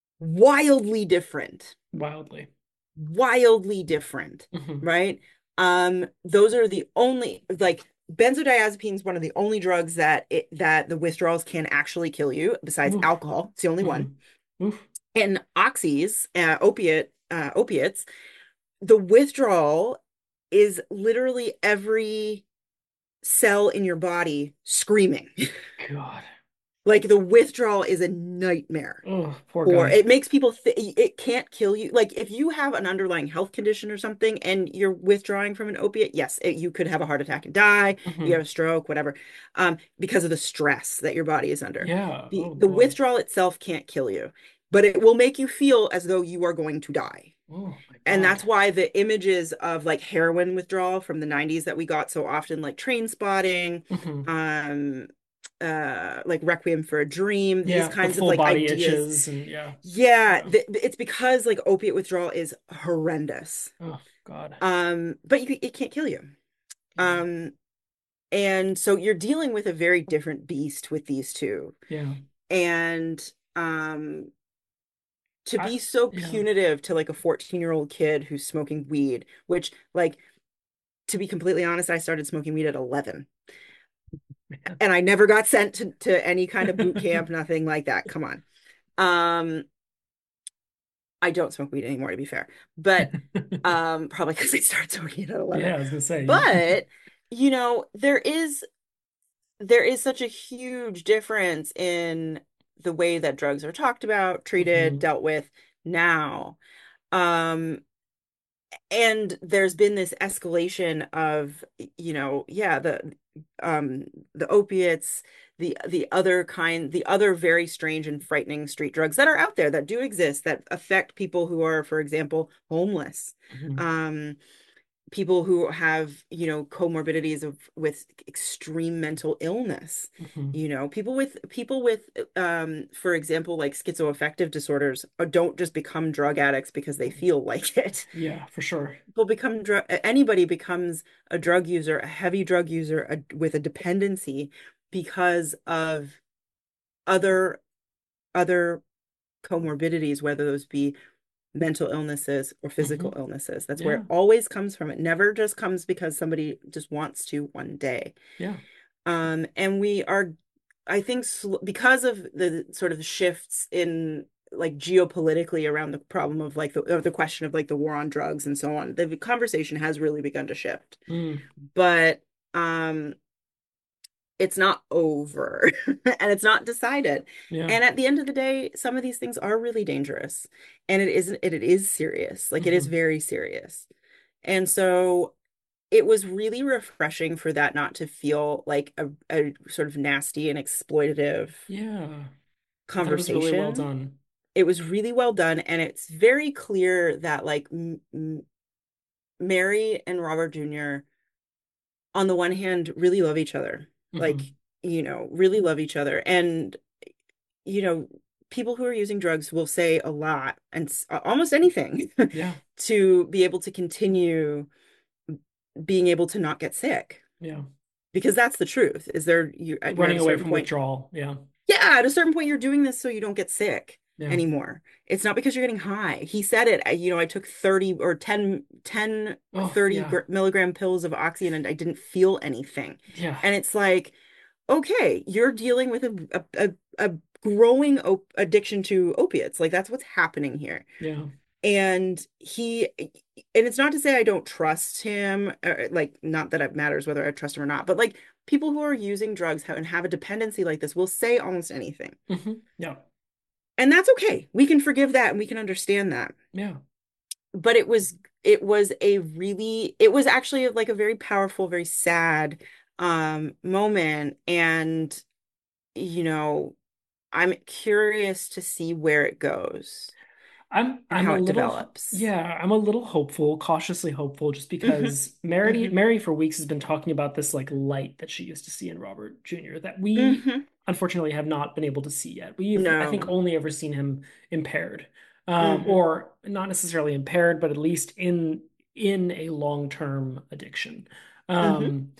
Wildly different. Wildly. Wildly different, Hmm. right? Um, those are the only like benzodiazepine is one of the only drugs that it that the withdrawals can actually kill you besides Oof. alcohol. It's the only one. Hmm. Oof. And oxys, uh, opiate, uh, opiates, the withdrawal is literally every cell in your body screaming. God. Like the withdrawal is a nightmare. Oh, poor Or guy. it makes people th it can't kill you. Like if you have an underlying health condition or something and you're withdrawing from an opiate, yes, it, you could have a heart attack and die. You have Hmm. a stroke, whatever, um, because of the stress that your body is under. Yeah. The Oh the boy. withdrawal itself can't kill you, but it will make you feel as though you are going to die. Oh my And God. that's why the images of like heroin withdrawal from the nineties that we got so often, like Train Spotting, Hmm. um, uh, like Requiem for a Dream, these Yeah. The kinds of full like body ideas. itches and yeah. Yeah, Yeah. th it's because like opiate withdrawal is horrendous. Oh God. Um, but you it can't kill you. Yeah. Um, and so you're dealing with a very different beast with these two. Yeah. And um to I be so yeah. punitive to like a fourteen year old kid who's smoking weed, which like to be completely honest, I started smoking weed at eleven and I never got sent to, to any kind of boot camp, nothing like that. Come on. Um, I don't smoke weed anymore, to be fair, but um, probably because I started smoking it at eleven. Yeah, I was gonna say you. But you know, there is there is such a huge difference in the way that drugs are talked about, treated, Mhm, dealt with now. Um, and there's been this escalation of, you know, yeah, the um the opiates, the the other kind, the other very strange and frightening street drugs that are out there that do exist that affect people who are, for example, homeless. mhm, Um, people who have, you know, comorbidities of with extreme mental illness, mhm. you know, people with people with um for example, like schizoaffective disorders uh, don't just become drug addicts because they feel like it. Yeah, for sure. People become drug anybody becomes a drug user, a heavy drug user, a, with a dependency because of other other comorbidities, whether those be mental illnesses or physical Mhm. illnesses. That's where it Yeah, always comes from. It never just comes because somebody just wants to one day. yeah. Um, and we are, I think, sl because of the sort of shifts in like geopolitically around the problem of like the, of the question of like the war on drugs and so on, the conversation has really begun to shift. Mm, But um, it's not over and it's not decided. yeah. And at the end of the day, some of these things are really dangerous and it isn't it, it is serious. Like it is Hmm. very serious. And so it was really refreshing for that not to feel like a, a sort of nasty and exploitative Yeah. I thought it was really well conversation. done. It was really well done and it's very clear that like M M Mary and Robert Junior on the one hand really love each other. Like, Hmm. you know, really love each other. And you know, people who are using drugs will say a lot and almost anything Yeah, to be able to continue being able to not get sick. yeah. Because that's the truth. Is there you you're at Running a away certain from point. withdrawal. Yeah, Yeah, at a certain point you're doing this so you don't get sick yeah. anymore. It's not because you're getting high. He said it, I, you know, I took thirty or ten, ten or Oh, thirty yeah, gr milligram pills of Oxy and I didn't feel anything. yeah, And it's like, okay, you're dealing with a a, a, a growing op addiction to opiates. Like that's what's happening here. yeah. And he, and it's not to say I don't trust him, or, like not that it matters whether I trust him or not, but like people who are using drugs have, and have a dependency like this will say almost anything. Hmm. Yeah, And that's okay. We can forgive that and we can understand that. yeah. But it was it was a really it was actually like a very powerful, very sad um moment. And you know, I'm curious to see where it goes I'm and I'm how a it little develops. yeah, I'm a little hopeful, cautiously hopeful, just Hmm. because Mary Hmm. Mary for weeks has been talking about this like light that she used to see in Robert Junior that we Hmm. unfortunately have not been able to see yet. We've I think No. only ever seen him impaired. Um, Hmm. or not necessarily impaired, but at least in in a long-term addiction. Hmm. Um,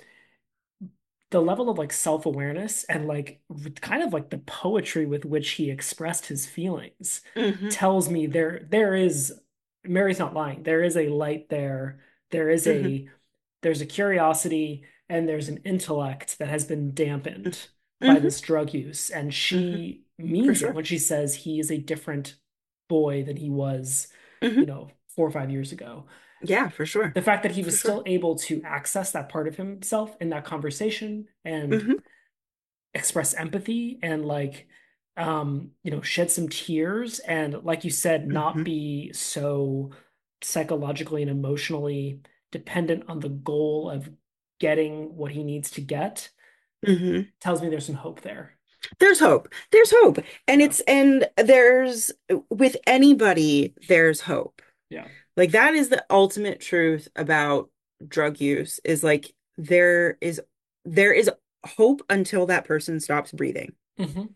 the level of like self-awareness and like kind of like the poetry with which he expressed his feelings Hmm. tells me there there is Mary's not lying. There is a light there. There is Hmm. a there's a curiosity and there's an intellect that has been dampened by Hmm. this drug use. And Hmm. she For means it sure. when she says he is a different boy than he was, you Hmm. know, four or five years ago. Yeah, for sure. The fact that he For was sure. still able to access that part of himself in that conversation and Hmm. express empathy and like um you know shed some tears and like you said not Hmm. be so psychologically and emotionally dependent on the goal of getting what he needs to get Hmm. tells me there's some hope there. There's hope. There's hope. And Yeah, it's, and there's, with anybody, there's hope. yeah. Like that is the ultimate truth about drug use is like there is there is hope until that person stops breathing. Hmm.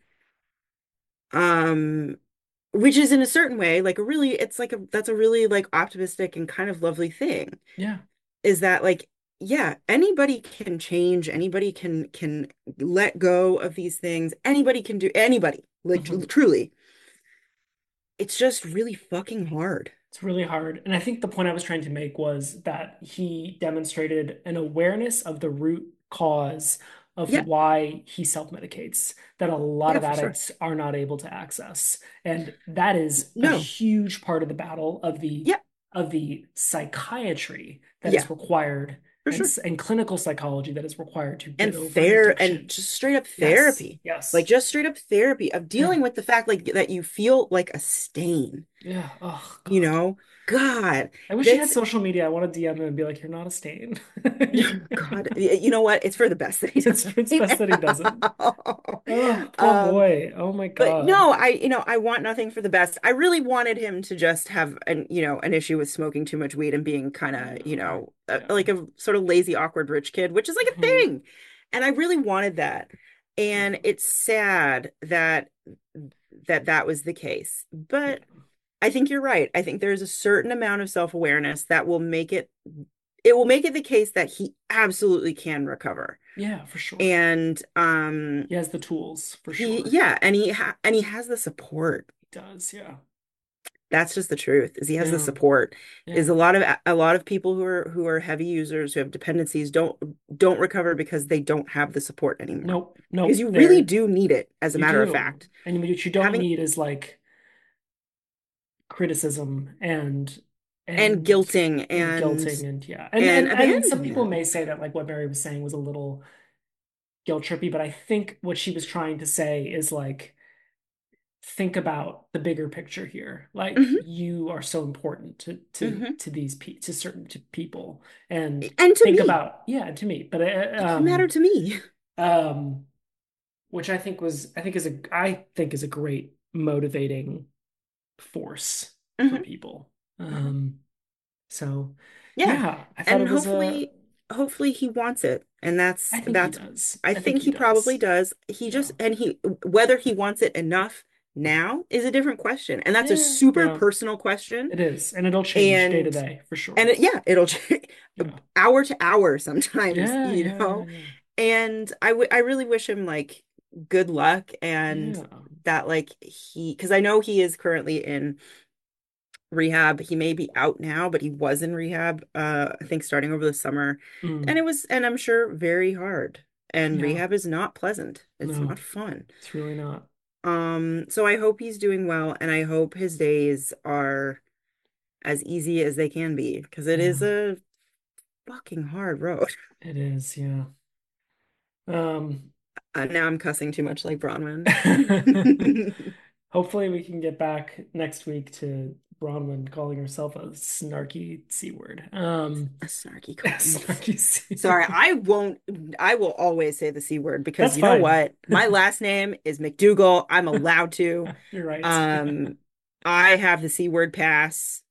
Um, which is in a certain way like a really it's like a that's a really like optimistic and kind of lovely thing. Yeah. Is that like yeah, anybody can change, anybody can can let go of these things. Anybody can do anybody, like Hmm. truly. It's just really fucking hard. It's really hard. And I think the point I was trying to make was that he demonstrated an awareness of the root cause of Yeah. why he self-medicates that a lot Yeah, of for sure. addicts are not able to access. And that is a No. huge part of the battle of the Yeah. of the psychiatry that Yeah, is required for and, sure. and clinical psychology that is required to And get over an fair and addiction. just straight up Yes, therapy. Like yes. just straight up therapy of Yeah. dealing with the fact like that you feel like a stain, Yeah. Oh you God. know? God, I wish he had that's social media. I want to D M him and be like, "You're not a stain." God, you know what? It's for the best that he It's doesn't it's right best that he doesn't. now. Oh, poor Um, boy. Oh my but God. no, I, you know, I want nothing for the best. I really wanted him to just have an, you know, an issue with smoking too much weed and being kind of, you No. know, uh, Yeah. like a sort of lazy, awkward rich kid, which is like a Mhm. thing. And I really wanted that. Yeah. And it's sad that that that was the case. Yeah. But I think you're right. I think there's a certain amount of self-awareness that will make it it will make it the case that he absolutely can recover. Yeah, for sure. And um He has the tools for he sure. yeah, and he ha and he has the support. He does. Yeah. That's just the truth, is he has the Yeah. support. Is Yeah. a lot of a lot of people who are who are heavy users who have dependencies don't don't recover because they don't have the support anymore. Nope. Because Nope. you really There. do need it, as a You matter of do. fact. And what you don't Having need is like criticism and and and guilting and and guilting and yeah. And and and and some people abandonment. may say that like what Mary was saying was a little guilt trippy, but I think what she was trying to say is like think about the bigger picture here. Like Hmm. you are so important to to Hmm. to these pe to certain to people, and And to think me, about yeah to me. But uh, you matter um to me. um which I think was I think is a I think is a great motivating force for Hmm. people. Hmm. Um so Yeah. yeah, I thought And it was a hopefully hopefully he wants it. And that's I think he that's does. I I think think he he probably does. does. He Yeah. just and he whether he wants it enough now is a different question. And that's a Yeah, super yeah, personal question. it is. And it'll change day to And day for and sure. it, yeah, it'll change Yeah. hour to hour sometimes, Yeah, you yeah, yeah, know. yeah. And I would I really wish him like good luck and Yeah. that like he because I know he is currently in rehab. He may be out now, but he was in rehab, uh, I think starting over the summer. And Mm, it was, and I'm sure very hard. And yeah. rehab is not pleasant. It's not No, fun. it's really not. Um, so I hope he's doing well, and I hope his days are as easy as they can be, because it Yeah, is a fucking hard road. it is. Yeah. Um, Uh, now I'm cussing too much like Bronwyn. hopefully we can get back next week to Bronwyn calling herself a snarky C word. Um, A snarky queen. snarky C Sorry, word. I won't. I will always say the C word because That's you know fine. what? My last name is McDougal. I'm allowed to. You're right. Um, I have the C word pass.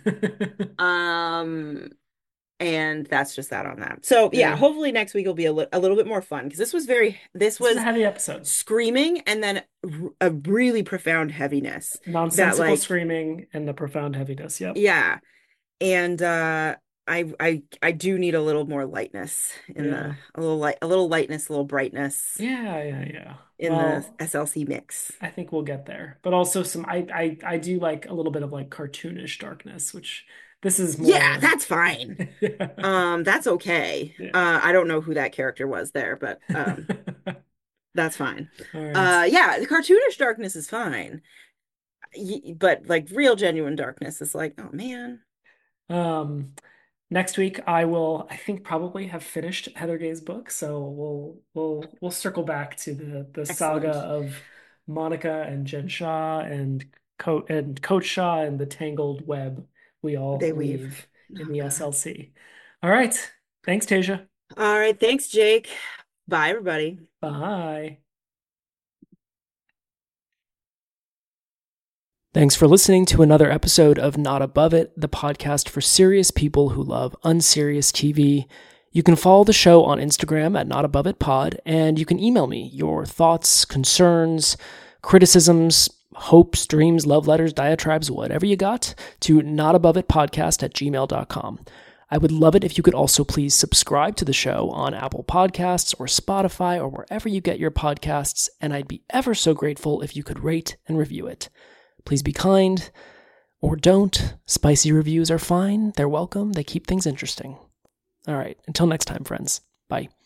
Um, and that's just that on that. So yeah, Yeah. hopefully next week will be a, li a little bit more fun because this was very, this This was a was heavy episode. screaming and then r- a really profound heaviness that Nonsensical like, screaming and the profound heaviness. Yep. yeah. And uh I I I do need a little more lightness in Yeah. the a little light a little lightness, a little brightness Yeah, yeah, yeah. in the Well, S L C mix. I think we'll get there. But also some I I I do like a little bit of like cartoonish darkness, which this is Yeah, more that's fine. yeah. Um, that's okay. Yeah. Uh, I don't know who that character was there, but um, that's fine. All right. Uh, yeah, the cartoonish darkness is fine, Y but like real genuine darkness is like, oh man. Um next week I will I think probably have finished Heather Gay's book, so we'll we'll we'll circle back to the the saga Excellent. of Monica and Jen Shaw and Co and Coach Shaw and the tangled web we all They weave. weave in Oh the God. S L C. All right. Thanks, Tasia. All right, thanks, Jake. Bye, everybody. Bye. Thanks for listening to another episode of Not Above It, the podcast for serious people who love unserious T V. You can follow the show on Instagram at Not Above It Pod, and you can email me your thoughts, concerns, criticisms, hopes, dreams, love letters, diatribes, whatever you got, to notaboveitpodcast at gmail dot com. I would love it if you could also please subscribe to the show on Apple Podcasts or Spotify or wherever you get your podcasts, and I'd be ever so grateful if you could rate and review it. Please be kind, or don't. Spicy reviews are fine. They're welcome. They keep things interesting. All right. Until next time, friends. Bye.